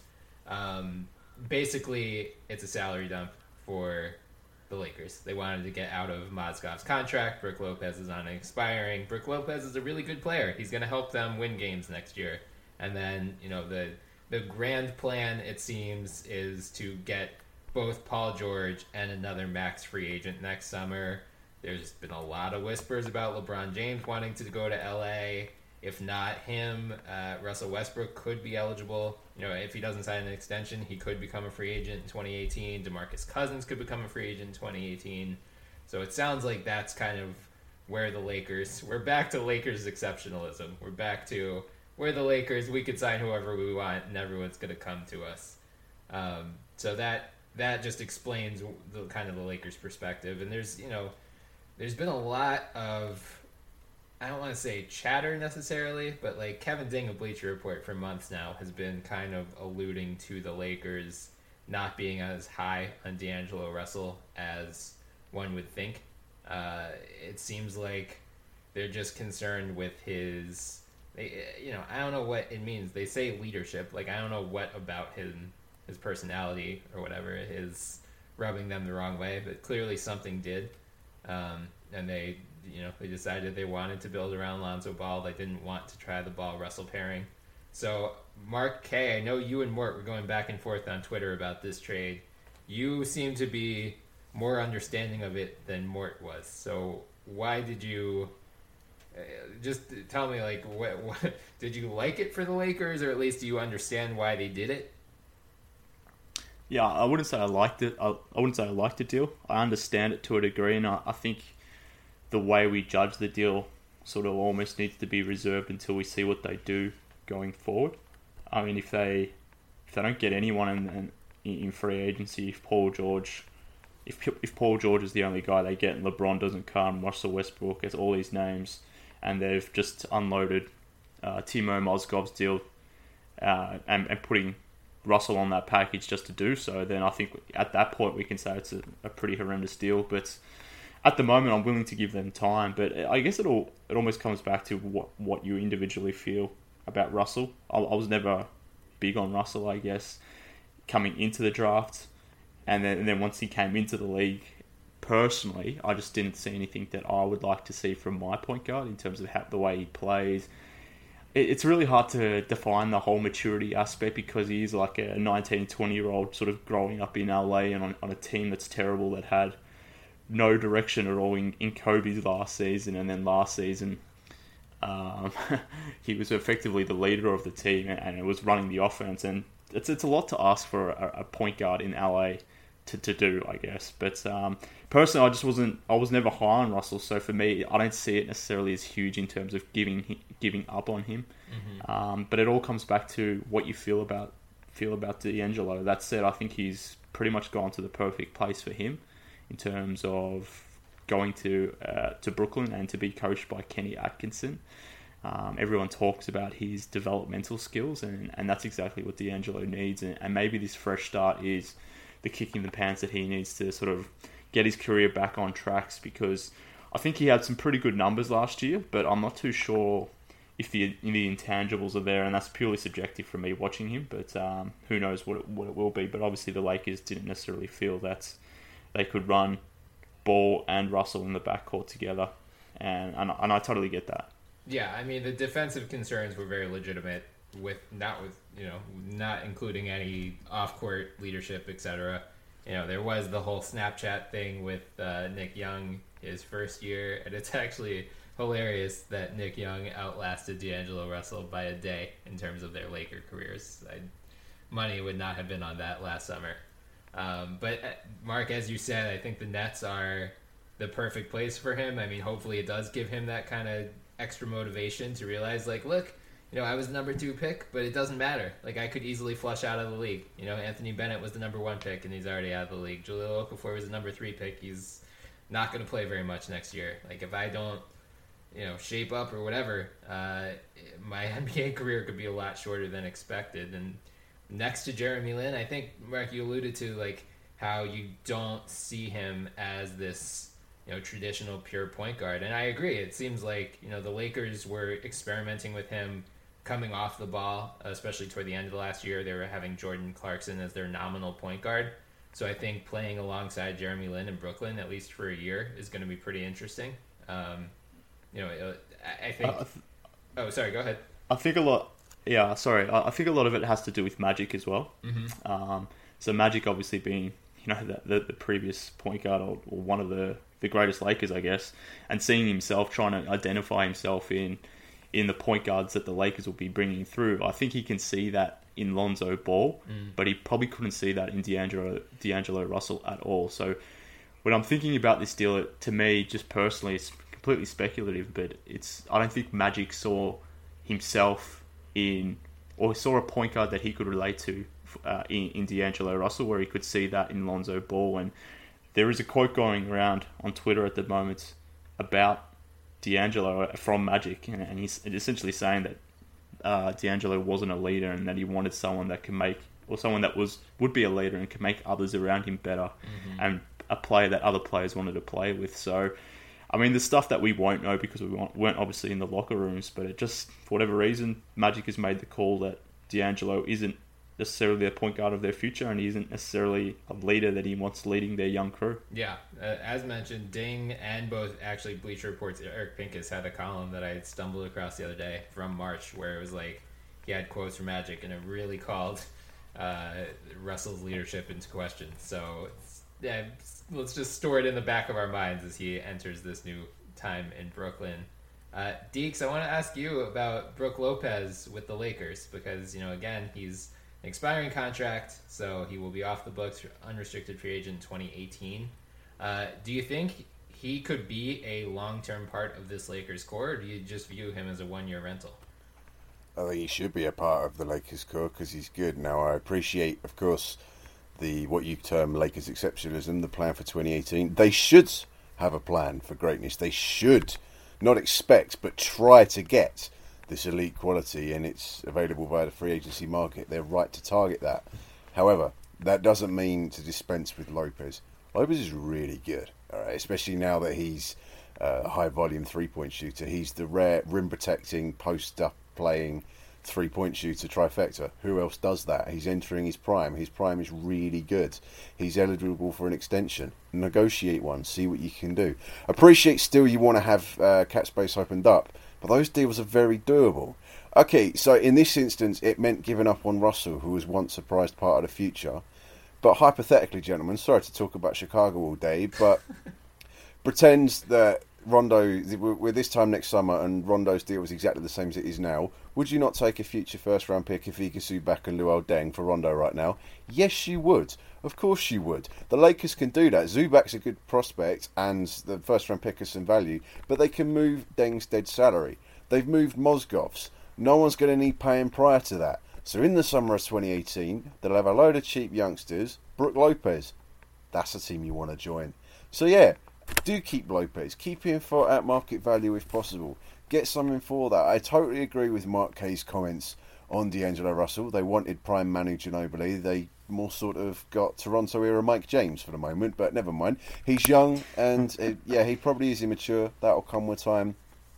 Basically, it's a salary dump for the Lakers. They wanted to get out of Mozgov's contract. Brook Lopez is on expiring. Brook Lopez is a really good player. He's going to help them win games next year. And then, the grand plan, it seems, is to get both Paul George and another max free agent next summer. There's been a lot of whispers about LeBron James wanting to go to LA. If not him, Russell Westbrook could be eligible. If he doesn't sign an extension, he could become a free agent in 2018. DeMarcus Cousins could become a free agent in 2018. So it sounds like that's kind of where we're back to Lakers exceptionalism. We're back to where the Lakers, we could sign whoever we want and everyone's going to come to us. So that just explains the kind of the Lakers perspective. And there's been a lot of, I don't want to say chatter necessarily, but like Kevin Ding of Bleacher Report for months now has been kind of alluding to the Lakers not being as high on D'Angelo Russell as one would think. It seems like they're just concerned with his, I don't know what it means. They say leadership. Like, I don't know what about his personality or whatever is rubbing them the wrong way, but clearly something did. And they decided they wanted to build around Lonzo Ball. They didn't want to try the Ball-Russell pairing. So, Mark K., I know you and Mort were going back and forth on Twitter about this trade. You seem to be more understanding of it than Mort was. So why did you? Just tell me, like, what did you like it for the Lakers, or at least do you understand why they did it? Yeah, I wouldn't say I liked it. I wouldn't say I liked the deal. I understand it to a degree, and I think the way we judge the deal sort of almost needs to be reserved until we see what they do going forward. I mean, if they don't get anyone in free agency, if Paul George is the only guy they get, and LeBron doesn't come, Russell Westbrook has all these names, and they've just unloaded Timo Mozgov's deal and putting Russell on that package just to do so, then I think at that point we can say it's a pretty horrendous deal. But at the moment, I'm willing to give them time. But I guess it almost comes back to what you individually feel about Russell. I was never big on Russell, I guess, coming into the draft, and then once he came into the league, personally, I just didn't see anything that I would like to see from my point guard in terms of the way he plays. It's really hard to define the whole maturity aspect because he's like a 19, 20-year-old sort of growing up in LA and on a team that's terrible, that had no direction at all in Kobe's last season. And then last season, he was effectively the leader of the team and it was running the offense. And it's a lot to ask for a point guard in LA to do, I guess. But personally, I was never high on Russell, so for me, I don't see it necessarily as huge in terms of giving up on him. Mm-hmm. But it all comes back to what you feel about D'Angelo. That said, I think he's pretty much gone to the perfect place for him in terms of going to Brooklyn and to be coached by Kenny Atkinson. Everyone talks about his developmental skills, and that's exactly what D'Angelo needs. And maybe this fresh start is the kick in the pants that he needs to sort of get his career back on tracks, because I think he had some pretty good numbers last year, but I'm not too sure if the intangibles are there, and that's purely subjective for me watching him. But who knows what it will be. But obviously the Lakers didn't necessarily feel that they could run Ball and Russell in the backcourt together, and I totally get that. Yeah, I mean the defensive concerns were very legitimate, not including any off-court leadership, etc. There was the whole Snapchat thing with Nick Young his first year, and it's actually hilarious that Nick Young outlasted D'Angelo Russell by a day in terms of their Laker careers. Money would not have been on that last summer. But Mark, as you said, I think the Nets are the perfect place for him. I mean, hopefully it does give him that kind of extra motivation to realize, like, look, I was the number 2 pick, but it doesn't matter. Like, I could easily flush out of the league. Anthony Bennett was the number 1 pick, and he's already out of the league. Jahlil Okafor was the number 3 pick. He's not going to play very much next year. Like, if I don't, shape up or whatever, my NBA career could be a lot shorter than expected. And next to Jeremy Lin, I think, Mark, you alluded to, like, how you don't see him as this traditional pure point guard. And I agree. It seems like, the Lakers were experimenting with him coming off the ball, especially toward the end of the last year. They were having Jordan Clarkson as their nominal point guard. So I think playing alongside Jeremy Lin in Brooklyn, at least for a year, is going to be pretty interesting. I think... sorry, go ahead. I think a lot... Yeah, sorry. I think a lot of it has to do with Magic as well. Mm-hmm. So Magic obviously being, the previous point guard or one of the greatest Lakers, I guess, and seeing himself trying to identify himself in the point guards that the Lakers will be bringing through. I think he can see that in Lonzo Ball, but he probably couldn't see that in D'Angelo Russell at all. So when I'm thinking about this deal, to me, just personally, it's completely speculative, but I don't think Magic saw himself or saw a point guard that he could relate to in D'Angelo Russell, where he could see that in Lonzo Ball. And there is a quote going around on Twitter at the moment about D'Angelo from Magic, and he's essentially saying that D'Angelo wasn't a leader and that he wanted someone that can make, or someone that would be a leader and can make others around him better, and a player that other players wanted to play with. So, I mean, the stuff that we won't know because we weren't obviously in the locker rooms, but it just, for whatever reason, Magic has made the call that D'Angelo isn't necessarily a point guard of their future, and he isn't necessarily a leader that he wants leading their young crew. Yeah, as mentioned, Ding and both actually Bleacher Report's Eric Pincus had a column that I had stumbled across the other day from March, where it was like he had quotes from Magic, and it really called Russell's leadership into question. So yeah, let's just store it in the back of our minds as he enters this new time in Brooklyn. Deeks, I want to ask you about Brook Lopez with the Lakers because, again, he's an expiring contract, so he will be off the books, unrestricted free agent 2018. Do you think he could be a long-term part of this Lakers core, or do you just view him as a one-year rental? I think he should be a part of the Lakers core because he's good. Now, I appreciate, of course, what you term Lakers exceptionalism, the plan for 2018. They should have a plan for greatness. They should not expect, but try to get this elite quality, and it's available via the free agency market. They're right to target that. However, that doesn't mean to dispense with Lopez. Lopez is really good, all right? Especially now that he's a high-volume three-point shooter. He's the rare rim-protecting, post-up playing three-point shooter trifecta. Who else does that? He's entering his prime. His prime is really good. He's eligible for an extension. Negotiate one. See what you can do. Appreciate still you want to have cap space opened up, but those deals are very doable. Okay, so in this instance, it meant giving up on Russell, who was once a prized part of the future. But hypothetically, gentlemen, sorry to talk about Chicago all day, but pretend that Rondo, we're this time next summer, and Rondo's deal was exactly the same as it is now. Would you not take a future first-round pick if Ika Zubac and Luol Deng for Rondo right now? Yes, you would. Of course you would. The Lakers can do that. Zubac's a good prospect, and the first-round pick has some value, but they can move Deng's dead salary. They've moved Mozgov's. No one's going to need paying prior to that. So in the summer of 2018, they'll have a load of cheap youngsters. Brook Lopez, that's a team you want to join. So yeah, do keep Lopez. Keep him for at market value if possible. Get something for that. I totally agree with Mark Kay's comments on D'Angelo Russell. They wanted prime Manu Ginobili. They more sort of got Toronto era Mike James for the moment, but never mind. He's young and he probably is immature. That'll come with time.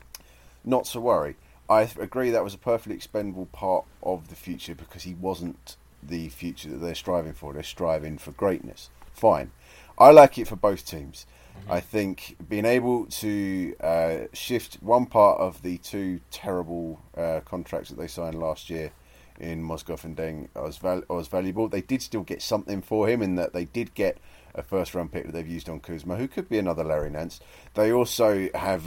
Not to worry. I agree that was a perfectly expendable part of the future because he wasn't the future that they're striving for. They're striving for greatness. Fine. I like it for both teams. I think being able to shift one part of the two terrible contracts that they signed last year in Mozgov and Deng was valuable. They did still get something for him in that they did get a first-round pick that they've used on Kuzma, who could be another Larry Nance. They also have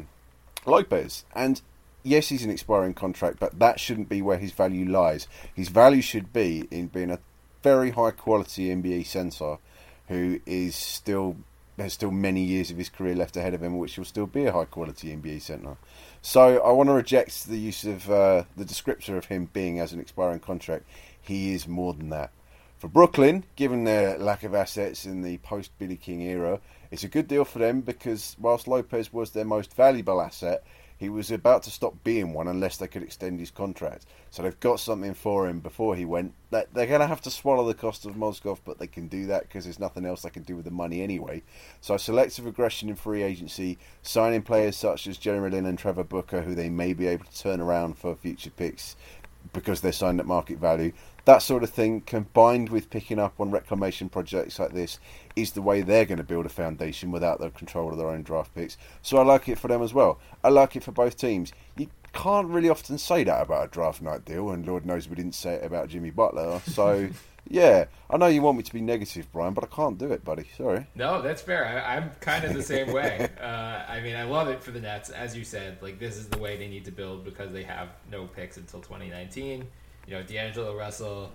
Lopez, and yes, he's an expiring contract, but that shouldn't be where his value lies. His value should be in being a very high-quality NBA centre who has still many years of his career left ahead of him, which will still be a high-quality NBA centre. So I want to reject the use of the descriptor of him being as an expiring contract. He is more than that. For Brooklyn, given their lack of assets in the post-Billy King era, it's a good deal for them because whilst Lopez was their most valuable asset, he was about to stop being one unless they could extend his contract. So they've got something for him before he went. They're going to have to swallow the cost of Mozgov, but they can do that because there's nothing else they can do with the money anyway. So selective aggression in free agency, signing players such as Jeremy Lin and Trevor Booker, who they may be able to turn around for future picks because they're signed at market value. That sort of thing, combined with picking up on reclamation projects like this, is the way they're going to build a foundation without the control of their own draft picks. So I like it for them as well. I like it for both teams. You can't really often say that about a draft night deal, and Lord knows we didn't say it about Jimmy Butler. So, yeah, I know you want me to be negative, Brian, but I can't do it, buddy. Sorry. No, that's fair. I'm kind of the same way. I mean, I love it for the Nets. As you said, like, this is the way they need to build because they have no picks until 2019. D'Angelo Russell,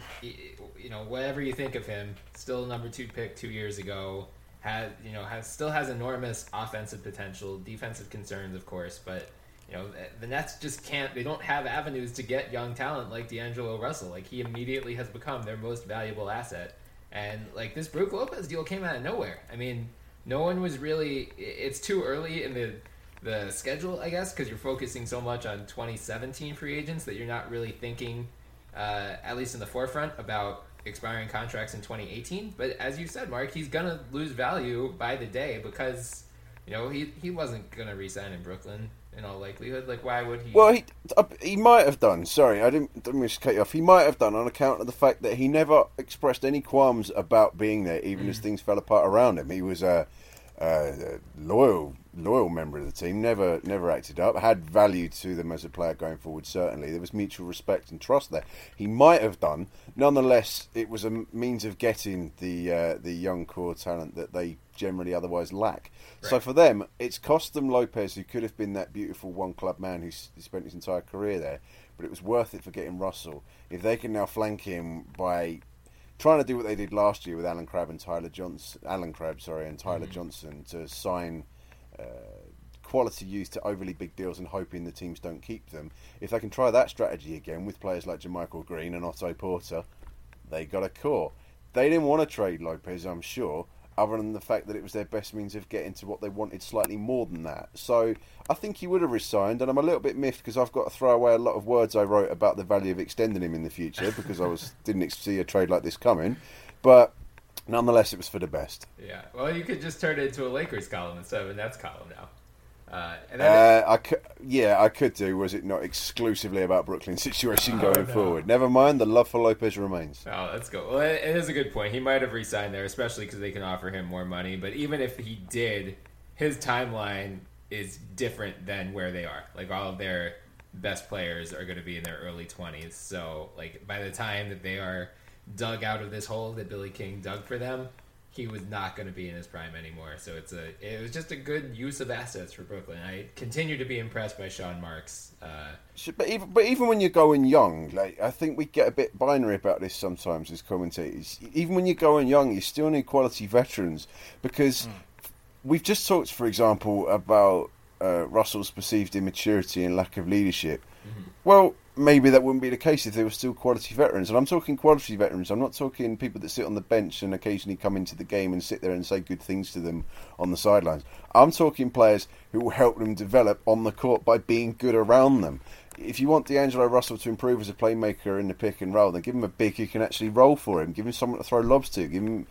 whatever you think of him, still number 2 pick 2 years ago, still has enormous offensive potential, defensive concerns, of course, but, the Nets just can't, they don't have avenues to get young talent like D'Angelo Russell. Like, he immediately has become their most valuable asset. And, like, this Brook Lopez deal came out of nowhere. I mean, no one was really, it's too early in the schedule, I guess, because you're focusing so much on 2017 free agents that you're not really thinking, at least in the forefront, about expiring contracts in 2018. But as you said, Mark, he's going to lose value by the day because, he wasn't going to re-sign in Brooklyn in all likelihood. Like, why would he? Well, he might have done. Sorry, I didn't mean to cut you off. He might have done on account of the fact that he never expressed any qualms about being there, even as things fell apart around him. He was a loyal member of of the team, never acted up, had value to them as a player going forward, certainly. There was mutual respect and trust there. He might have done. Nonetheless, it was a means of getting the young core talent that they generally otherwise lack. Right. So for them, it's cost them Lopez, who could have been that beautiful one-club man who spent his entire career there, but it was worth it for getting Russell. If they can now flank him by trying to do what they did last year with Alan Crabb and Tyler Johnson to sign quality youth to overly big deals and hoping the teams don't keep them. If they can try that strategy again with players like Jermichael Green and Otto Porter, they got a core. They didn't want to trade Lopez, I'm sure, other than the fact that it was their best means of getting to what they wanted, slightly more than that. So I think he would have resigned, and I'm a little bit miffed because I've got to throw away a lot of words I wrote about the value of extending him in the future because I didn't see a trade like this coming. But nonetheless, it was for the best. Yeah, well, you could just turn it into a Lakers column instead of a Nets column now. I could do. Was it not exclusively about Brooklyn's situation going forward? Never mind. The love for Lopez remains. Oh, let's go. Well, it is a good point. He might have re-signed there, especially because they can offer him more money. But even if he did, his timeline is different than where they are. Like, all of their best players are going to be in their early 20s. So, like, by the time that they are dug out of this hole that Billy King dug for them, he was not going to be in his prime anymore. So it was just a good use of assets for Brooklyn. I continue to be impressed by Sean Marks. But even when you're going young, like, I think we get a bit binary about this sometimes as commentators. Even when you're going young, you still need quality veterans, because we've just talked, for example, about Russell's perceived immaturity and lack of leadership. Mm-hmm. Well, maybe that wouldn't be the case if they were still quality veterans. And I'm talking quality veterans. I'm not talking people that sit on the bench and occasionally come into the game and sit there and say good things to them on the sidelines. I'm talking players who will help them develop on the court by being good around them. If you want D'Angelo Russell to improve as a playmaker in the pick and roll, then give him a big who can actually roll for him. Give him someone to throw lobs to. Give him...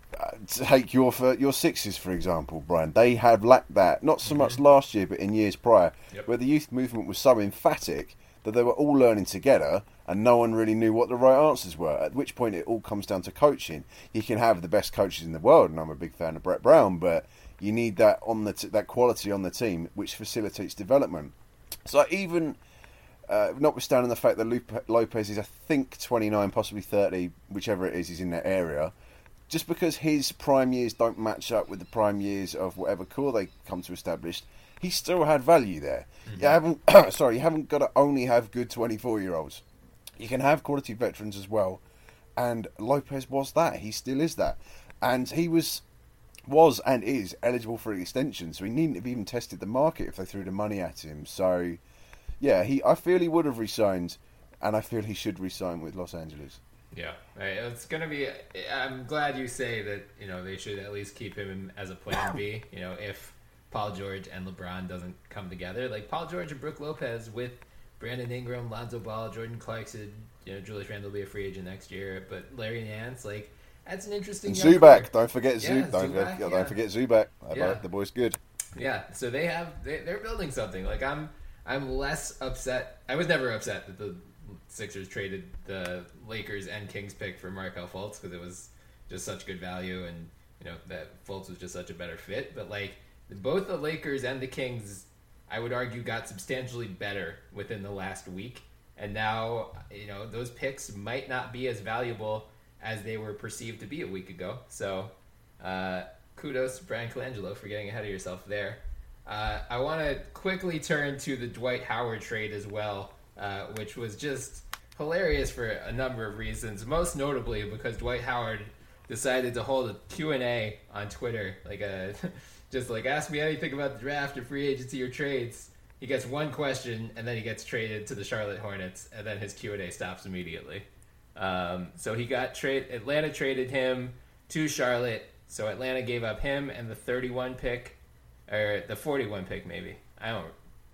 take your Sixers, for example, Brian. They have lacked that, not so much last year, but in years prior, where the youth movement was so emphatic that they were all learning together and no one really knew what the right answers were, at which point it all comes down to coaching. You can have the best coaches in the world, and I'm a big fan of Brett Brown, but you need that on that quality on the team, which facilitates development. So even notwithstanding the fact that Lopez is, I think, 29, possibly 30, whichever it is, he's in that area, just because his prime years don't match up with the prime years of whatever core they come to establish, he still had value there. Mm-hmm. You haven't got to only have good 24-year-olds. You can have quality veterans as well. And Lopez was that. He still is that. And he was and is eligible for an extension, so he needn't have even tested the market if they threw the money at him. So, yeah, I feel he would have re-signed, and I feel he should re-sign with Los Angeles. Yeah, it's going to be... I'm glad you say that, they should at least keep him as a plan B, if Paul George and LeBron doesn't come together. Like, Paul George and Brook Lopez with Brandon Ingram, Lonzo Ball, Jordan Clarkson, Julius Randle will be a free agent next year, but Larry Nance, like, that's an interesting... And Zubac, don't forget Zubac. Don't forget Zubac. The boy's good. Yeah, so they're building something. Like, I'm less upset. I was never upset that the Sixers traded the Lakers and Kings pick for Markelle Fultz because it was just such good value, and that Fultz was just such a better fit. But like, both the Lakers and the Kings, I would argue, got substantially better within the last week, and now those picks might not be as valuable as they were perceived to be a week ago. So kudos to Brian Colangelo for getting ahead of yourself there. I want to quickly turn to the Dwight Howard trade as well, which was just hilarious for a number of reasons, most notably because Dwight Howard decided to hold a Q&A on Twitter, just ask me anything about the draft or free agency or trades. He gets one question, and then he gets traded to the Charlotte Hornets, and then his Q&A stops immediately. So he got Atlanta traded him to Charlotte, so Atlanta gave up him and the 31 pick, or the 41 pick maybe. I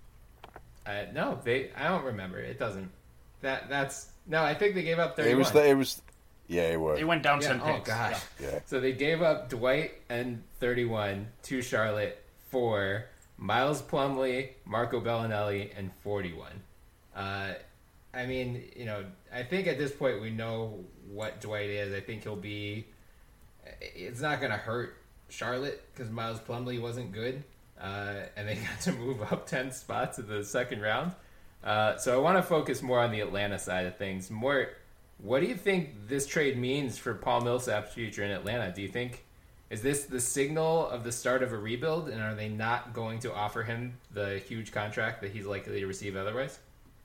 don't remember. It doesn't. I think they gave up 31. It was. They went down 10 picks. Oh gosh. Yeah. So they gave up Dwight and 31 to Charlotte for Miles Plumlee, Marco Bellinelli, and 41. I think at this point we know what Dwight is. I think he'll be... It's not going to hurt Charlotte because Miles Plumlee wasn't good. and they got to move up 10 spots in the second round. So I want to focus more on the Atlanta side of things. What do you think this trade means for Paul Millsap's future in Atlanta? Do you think, is this the signal of the start of a rebuild, and are they not going to offer him the huge contract that he's likely to receive otherwise?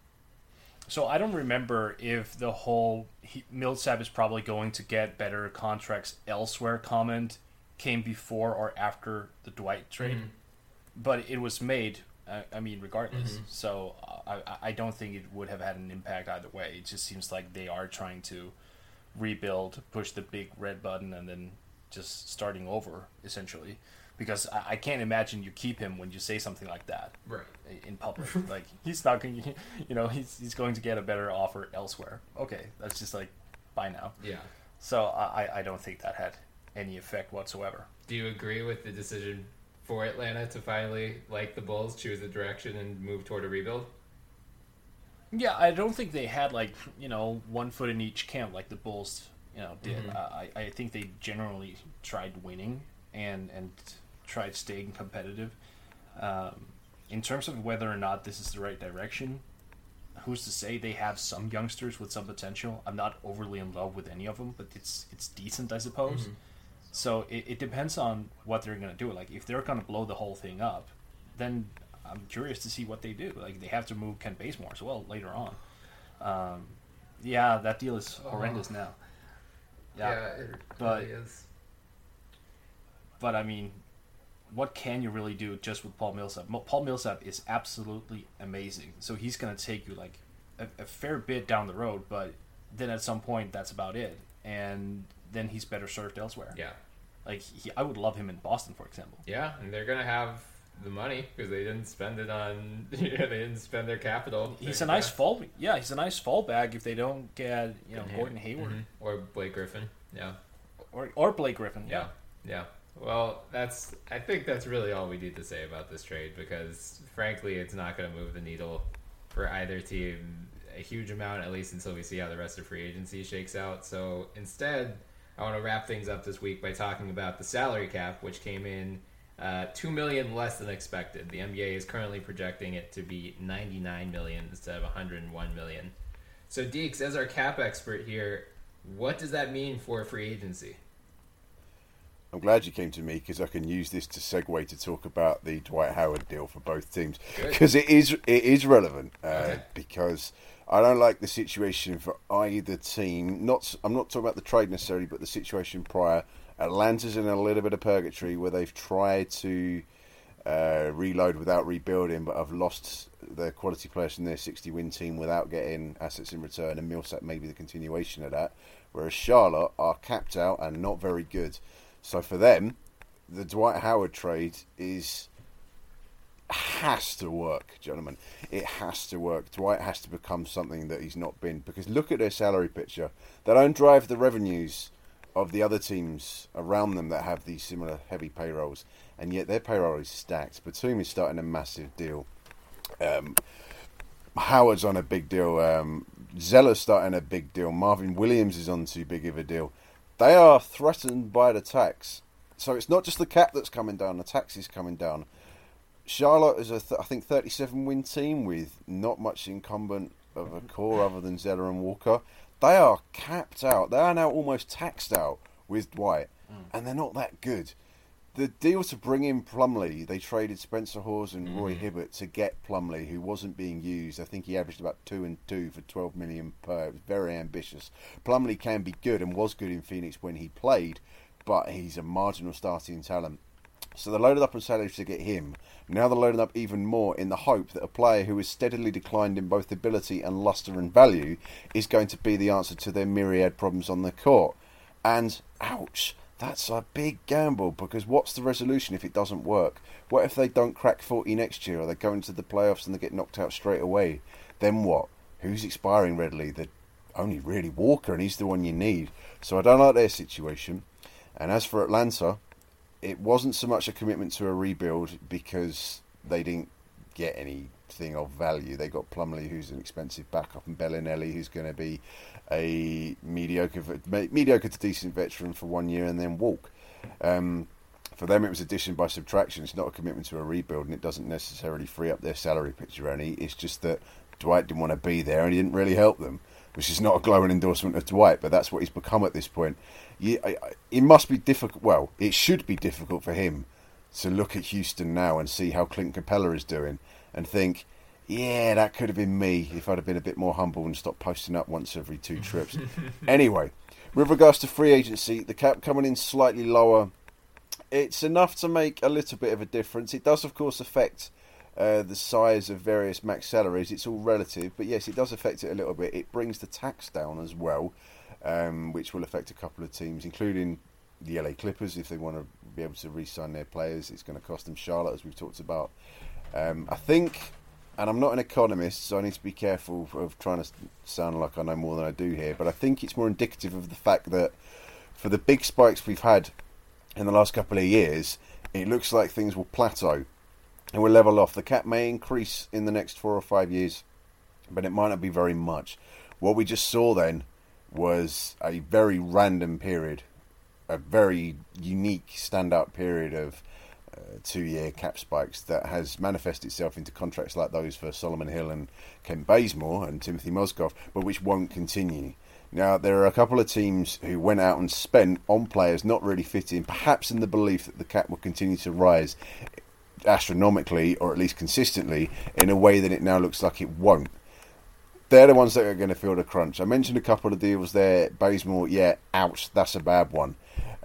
So I don't remember if the whole Millsap is probably going to get better contracts elsewhere comment came before or after the Dwight trade. Mm-hmm. But it was made, regardless. Mm-hmm. So I don't think it would have had an impact either way. It just seems like they are trying to rebuild, push the big red button, and then just starting over, essentially. Because I can't imagine you keep him when you say something like that in public. Like, he's not going to, he's going to get a better offer elsewhere. Okay, that's just like, bye now. Yeah. So I don't think that had any effect whatsoever. Do you agree with the decision for Atlanta to finally, like the Bulls, choose a direction and move toward a rebuild? Yeah, I don't think they had, 1 foot in each camp like the Bulls, did. Mm-hmm. I think they generally tried winning and tried staying competitive. In terms of whether or not this is the right direction, who's to say? They have some youngsters with some potential. I'm not overly in love with any of them, but it's decent, I suppose. Mm-hmm. So it depends on what they're going to do. Like, if they're going to blow the whole thing up, then I'm curious to see what they do. Like, they have to move Kent Bazemore as well later on. Yeah, that deal is horrendous now. Yeah, it really is. But, I mean, what can you really do just with Paul Millsap? Paul Millsap is absolutely amazing. So he's going to take you, like, a fair bit down the road, but then at some point, that's about it. And then he's better served elsewhere. Yeah. Like, I would love him in Boston, for example. Yeah, and they're going to have the money because they didn't spend it on, they didn't spend their capital. He's a nice fallback if they don't get, Gordon Hayward. Mm-hmm. Or Blake Griffin, yeah. Or Blake Griffin, yeah. Yeah. Well, I think that's really all we need to say about this trade because, frankly, it's not going to move the needle for either team a huge amount, at least until we see how the rest of free agency shakes out. So instead, I want to wrap things up this week by talking about the salary cap, which came in $2 million less than expected. The NBA is currently projecting it to be $99 million instead of $101 million. So, Deeks, as our cap expert here, what does that mean for free agency? I'm glad you came to me because I can use this to segue to talk about the Dwight Howard deal for both teams because it is relevant because I don't like the situation for either team. I'm not talking about the trade necessarily, but the situation prior. Atlanta's in a little bit of purgatory where they've tried to reload without rebuilding, but have lost their quality players in their 60-win team without getting assets in return, and Millsap may be the continuation of that. Whereas Charlotte are capped out and not very good. So for them, the Dwight Howard trade has to work, gentlemen. It has to work. Dwight has to become something that he's not been. Because look at their salary picture. They don't drive the revenues of the other teams around them that have these similar heavy payrolls. And yet their payroll is stacked. Batum is starting a massive deal. Howard's on a big deal. Zeller's starting a big deal. Marvin Williams is on too big of a deal. They are threatened by the tax. So it's not just the cap that's coming down, the tax is coming down. Charlotte is I think 37-win team with not much incumbent of a core other than Zeller and Walker. They are capped out. They are now almost taxed out with Dwight. And they're not that good. The deal to bring in Plumlee, they traded Spencer Hawes and Roy Hibbert to get Plumlee, who wasn't being used. I think he averaged about 2 and 2 for $12 million per. It was very ambitious. Plumlee can be good and was good in Phoenix when he played, but he's a marginal starting talent. So they loaded up on salaries to get him. Now they're loading up even more in the hope that a player who has steadily declined in both ability and luster and value is going to be the answer to their myriad problems on the court. And, ouch, that's a big gamble, because what's the resolution if it doesn't work? What if they don't crack 40 next year, or they go into the playoffs and they get knocked out straight away? Then what? Who's expiring readily? Only really Walker, and he's the one you need. So I don't like their situation. And as for Atlanta, it wasn't so much a commitment to a rebuild because they didn't get anything of value. They got Plumlee, who's an expensive backup, and Bellinelli, who's going to be a mediocre to decent veteran for 1 year and then walk. For them, it was addition by subtraction. It's not a commitment to a rebuild, and it doesn't necessarily free up their salary picture any. It's just that Dwight didn't want to be there, and he didn't really help them, which is not a glowing endorsement of Dwight, but that's what he's become at this point. It must be difficult. Well, it should be difficult for him to look at Houston now and see how Clint Capella is doing and think, yeah, that could have been me if I'd have been a bit more humble and stopped posting up once every 2 trips. Anyway, with regards to free agency, the cap coming in slightly lower, it's enough to make a little bit of a difference. It does, of course, affect the size of various max salaries. It's all relative, but yes, it does affect it a little bit. It brings the tax down as well, which will affect a couple of teams, including the LA Clippers, if they want to be able to re-sign their players. It's going to cost them Charlotte, as we've talked about. I think, and I'm not an economist, so I need to be careful of trying to sound like I know more than I do here, but I think it's more indicative of the fact that for the big spikes we've had in the last couple of years, it looks like things will plateau and will level off. The cap may increase in the next 4 or 5 years, but it might not be very much. What we just saw then was a very random period, a very unique standout period of 2-year cap spikes that has manifested itself into contracts like those for Solomon Hill and Kent Bazemore and Timothy Mozgov, but which won't continue. Now, there are a couple of teams who went out and spent on players not really fitting, perhaps in the belief that the cap will continue to rise astronomically, or at least consistently, in a way that it now looks like it won't. They're the ones that are going to feel the crunch. I mentioned a couple of deals there. Bazemore, yeah, ouch, that's a bad one.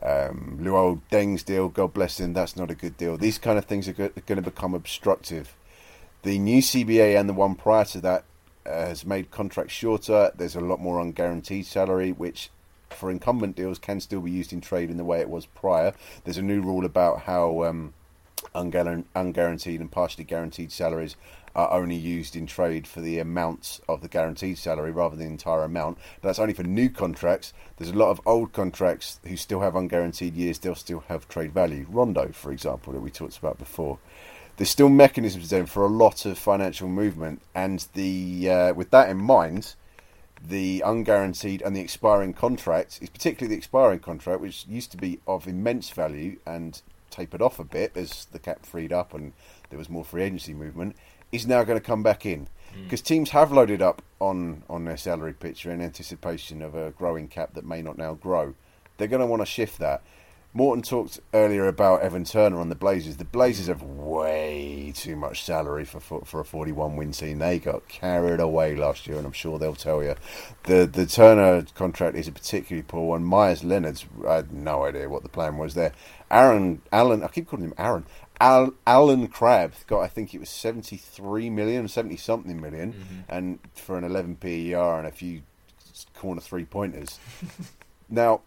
Luol Deng's deal, God bless him, that's not a good deal. These kind of things are going to become obstructive. The new CBA and the one prior to that has made contracts shorter. There's a lot more unguaranteed salary, which for incumbent deals can still be used in trade in the way it was prior. There's a new rule about how unguaranteed and partially guaranteed salaries are only used in trade for the amount of the guaranteed salary rather than the entire amount. But that's only for new contracts. There's a lot of old contracts who still have unguaranteed years, they'll still have trade value. Rondo, for example, that we talked about before. There's still mechanisms then for a lot of financial movement, and the with that in mind, the unguaranteed and the expiring contract, is particularly the expiring contract, which used to be of immense value and tapered off a bit as the cap freed up and there was more free agency movement, is now going to come back in. Because teams have loaded up on their salary picture in anticipation of a growing cap that may not now grow. They're going to want to shift that. Morton talked earlier about Evan Turner on the Blazers. The Blazers have way too much salary for a 41-win team. They got carried away last year, and I'm sure they'll tell you. The Turner contract is a particularly poor one. Myers Leonard's, I had no idea what the plan was there. Allen, I keep calling him Aaron. Alan Crabb got, I think it was 73 million, 70-something million, and for an 11 PER and a few corner three-pointers. Now,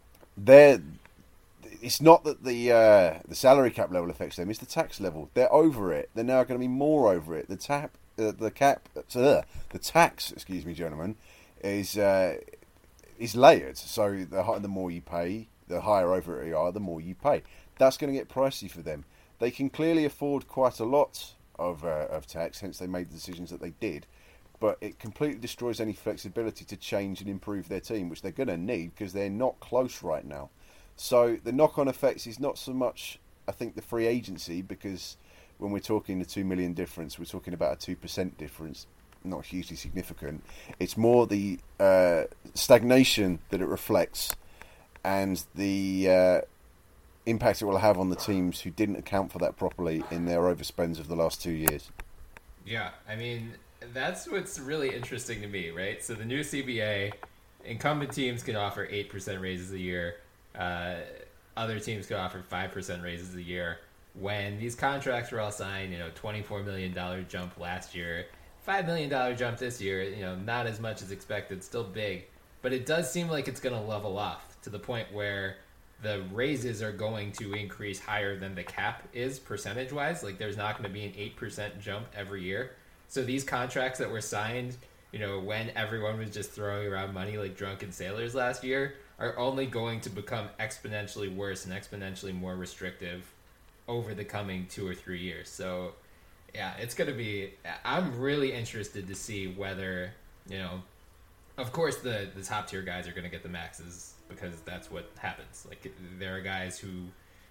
it's not that the salary cap level affects them; it's the tax level. They're over it. They're now going to be more over it. The tax, excuse me, gentlemen, is layered. So the more you pay, the higher over it you are, the more you pay. That's going to get pricey for them. They can clearly afford quite a lot of tax, hence they made the decisions that they did. But it completely destroys any flexibility to change and improve their team, which they're going to need because they're not close right now. So the knock-on effects is not so much, I think, the free agency, because when we're talking the 2 million difference, we're talking about a 2% difference, not hugely significant. It's more the stagnation that it reflects and the impact it will have on the teams who didn't account for that properly in their overspends of the last 2 years. Yeah, I mean, that's what's really interesting to me, right? So the new CBA, incumbent teams can offer 8% raises a year. Other teams could offer 5% raises a year. When these contracts were all signed, $24 million jump last year, $5 million jump this year, not as much as expected, still big. But it does seem like it's going to level off to the point where the raises are going to increase higher than the cap is percentage-wise. Like, there's not going to be an 8% jump every year. So these contracts that were signed, when everyone was just throwing around money like drunken sailors last year, are only going to become exponentially worse and exponentially more restrictive over the coming 2 or 3 years. So, yeah, it's going to be... I'm really interested to see whether, of course the top-tier guys are going to get the maxes because that's what happens. Like, there are guys who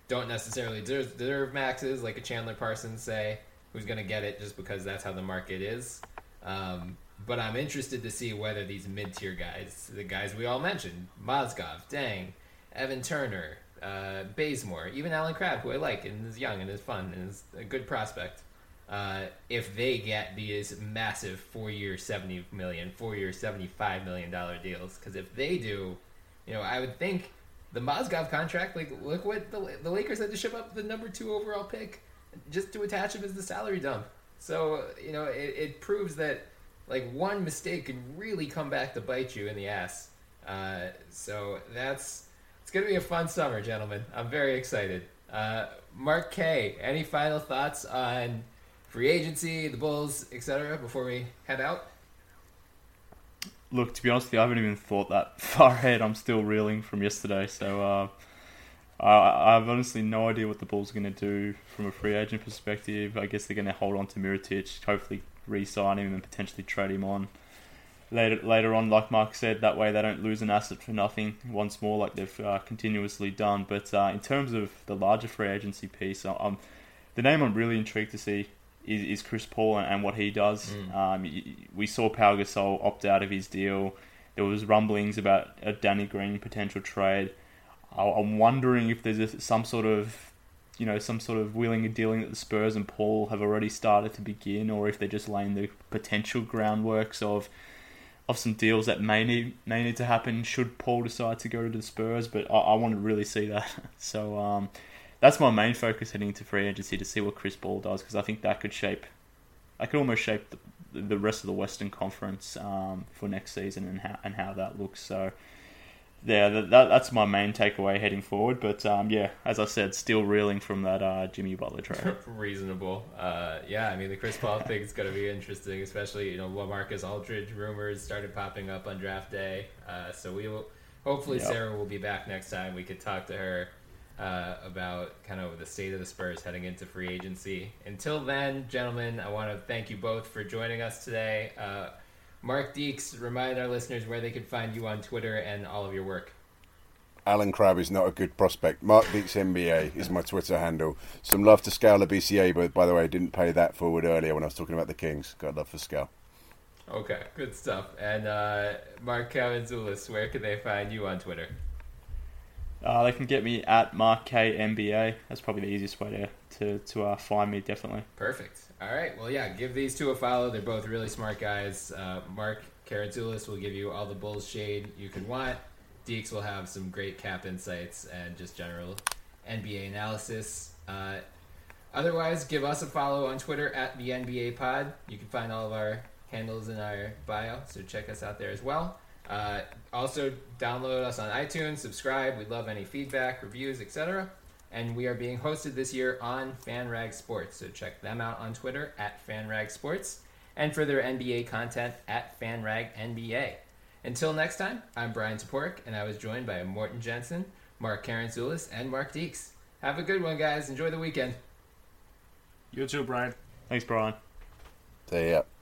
don't necessarily deserve maxes, like a Chandler Parsons, say, who's going to get it just because that's how the market is. But I'm interested to see whether these mid-tier guys, the guys we all mentioned, Mozgov, Deng, Evan Turner, Bazemore, even Alan Crabb, who I like and is young and is fun and is a good prospect, if they get these massive 4-year $70 million, 4-year $75 million deals. Because if they do, I would think the Mozgov contract, like, look what the Lakers had to ship up the number 2 overall pick just to attach him as the salary dump. So, it proves that, like, one mistake can really come back to bite you in the ass. So it's going to be a fun summer, gentlemen. I'm very excited. Mark K., any final thoughts on free agency, the Bulls, etc. before we head out? Look, to be honest with you, I haven't even thought that far ahead. I'm still reeling from yesterday, so I have honestly no idea what the Bulls are going to do from a free agent perspective. I guess they're going to hold on to Mirotic, hopefully re-sign him and potentially trade him on later on, like Mark said. That way they don't lose an asset for nothing once more, like they've continuously done. But in terms of the larger free agency piece, the name I'm really intrigued to see is Chris Paul and what he does. We saw Pau Gasol opt out of his deal. There was rumblings about a Danny Green potential trade. I'm wondering if there's some sort of wheeling and dealing that the Spurs and Paul have already started to begin, or if they're just laying the potential groundworks of some deals that may need to happen should Paul decide to go to the Spurs. But I want to really see that. So that's my main focus heading into free agency, to see what Chris Paul does, because I think that could almost shape the rest of the Western Conference for next season and how that looks. So yeah, that's my main takeaway heading forward. But as I said, still reeling from that Jimmy Butler trade. Reasonable. The Chris Paul thing is going to be interesting, especially LaMarcus Aldridge rumors started popping up on draft day. So we will hopefully Sarah will be back next time. We could talk to her about kind of the state of the Spurs heading into free agency. Until then, gentlemen, I want to thank you both for joining us today. Mark Deeks, remind our listeners where they can find you on Twitter and all of your work. Alan Crabb is not a good prospect. Mark Deeks NBA is my Twitter handle. Some love to Scala BCA, but by the way, I didn't pay that forward earlier when I was talking about the Kings. Got love for Scal. Okay, good stuff. And Mark Kavantzoulis, where can they find you on Twitter? They can get me at Mark K NBA. That's probably the easiest way to find me, definitely. Perfect. All right. Well, give these two a follow. They're both really smart guys. Mark Kavantzoulis will give you all the Bulls shade you could want. Deeks will have some great cap insights and just general NBA analysis. Otherwise, give us a follow on Twitter at the NBA Pod. You can find all of our handles in our bio, so check us out there as well. Also, download us on iTunes, subscribe. We'd love any feedback, reviews, etc. And we are being hosted this year on FanRag Sports, so check them out on Twitter at FanRag Sports, and for their NBA content at FanRag NBA. Until next time, I'm Brian Toporek, and I was joined by Morten Jensen, Mark Kavantzoulis, and Mark Deeks. Have a good one, guys. Enjoy the weekend. You too, Brian. Thanks, Brian. See ya.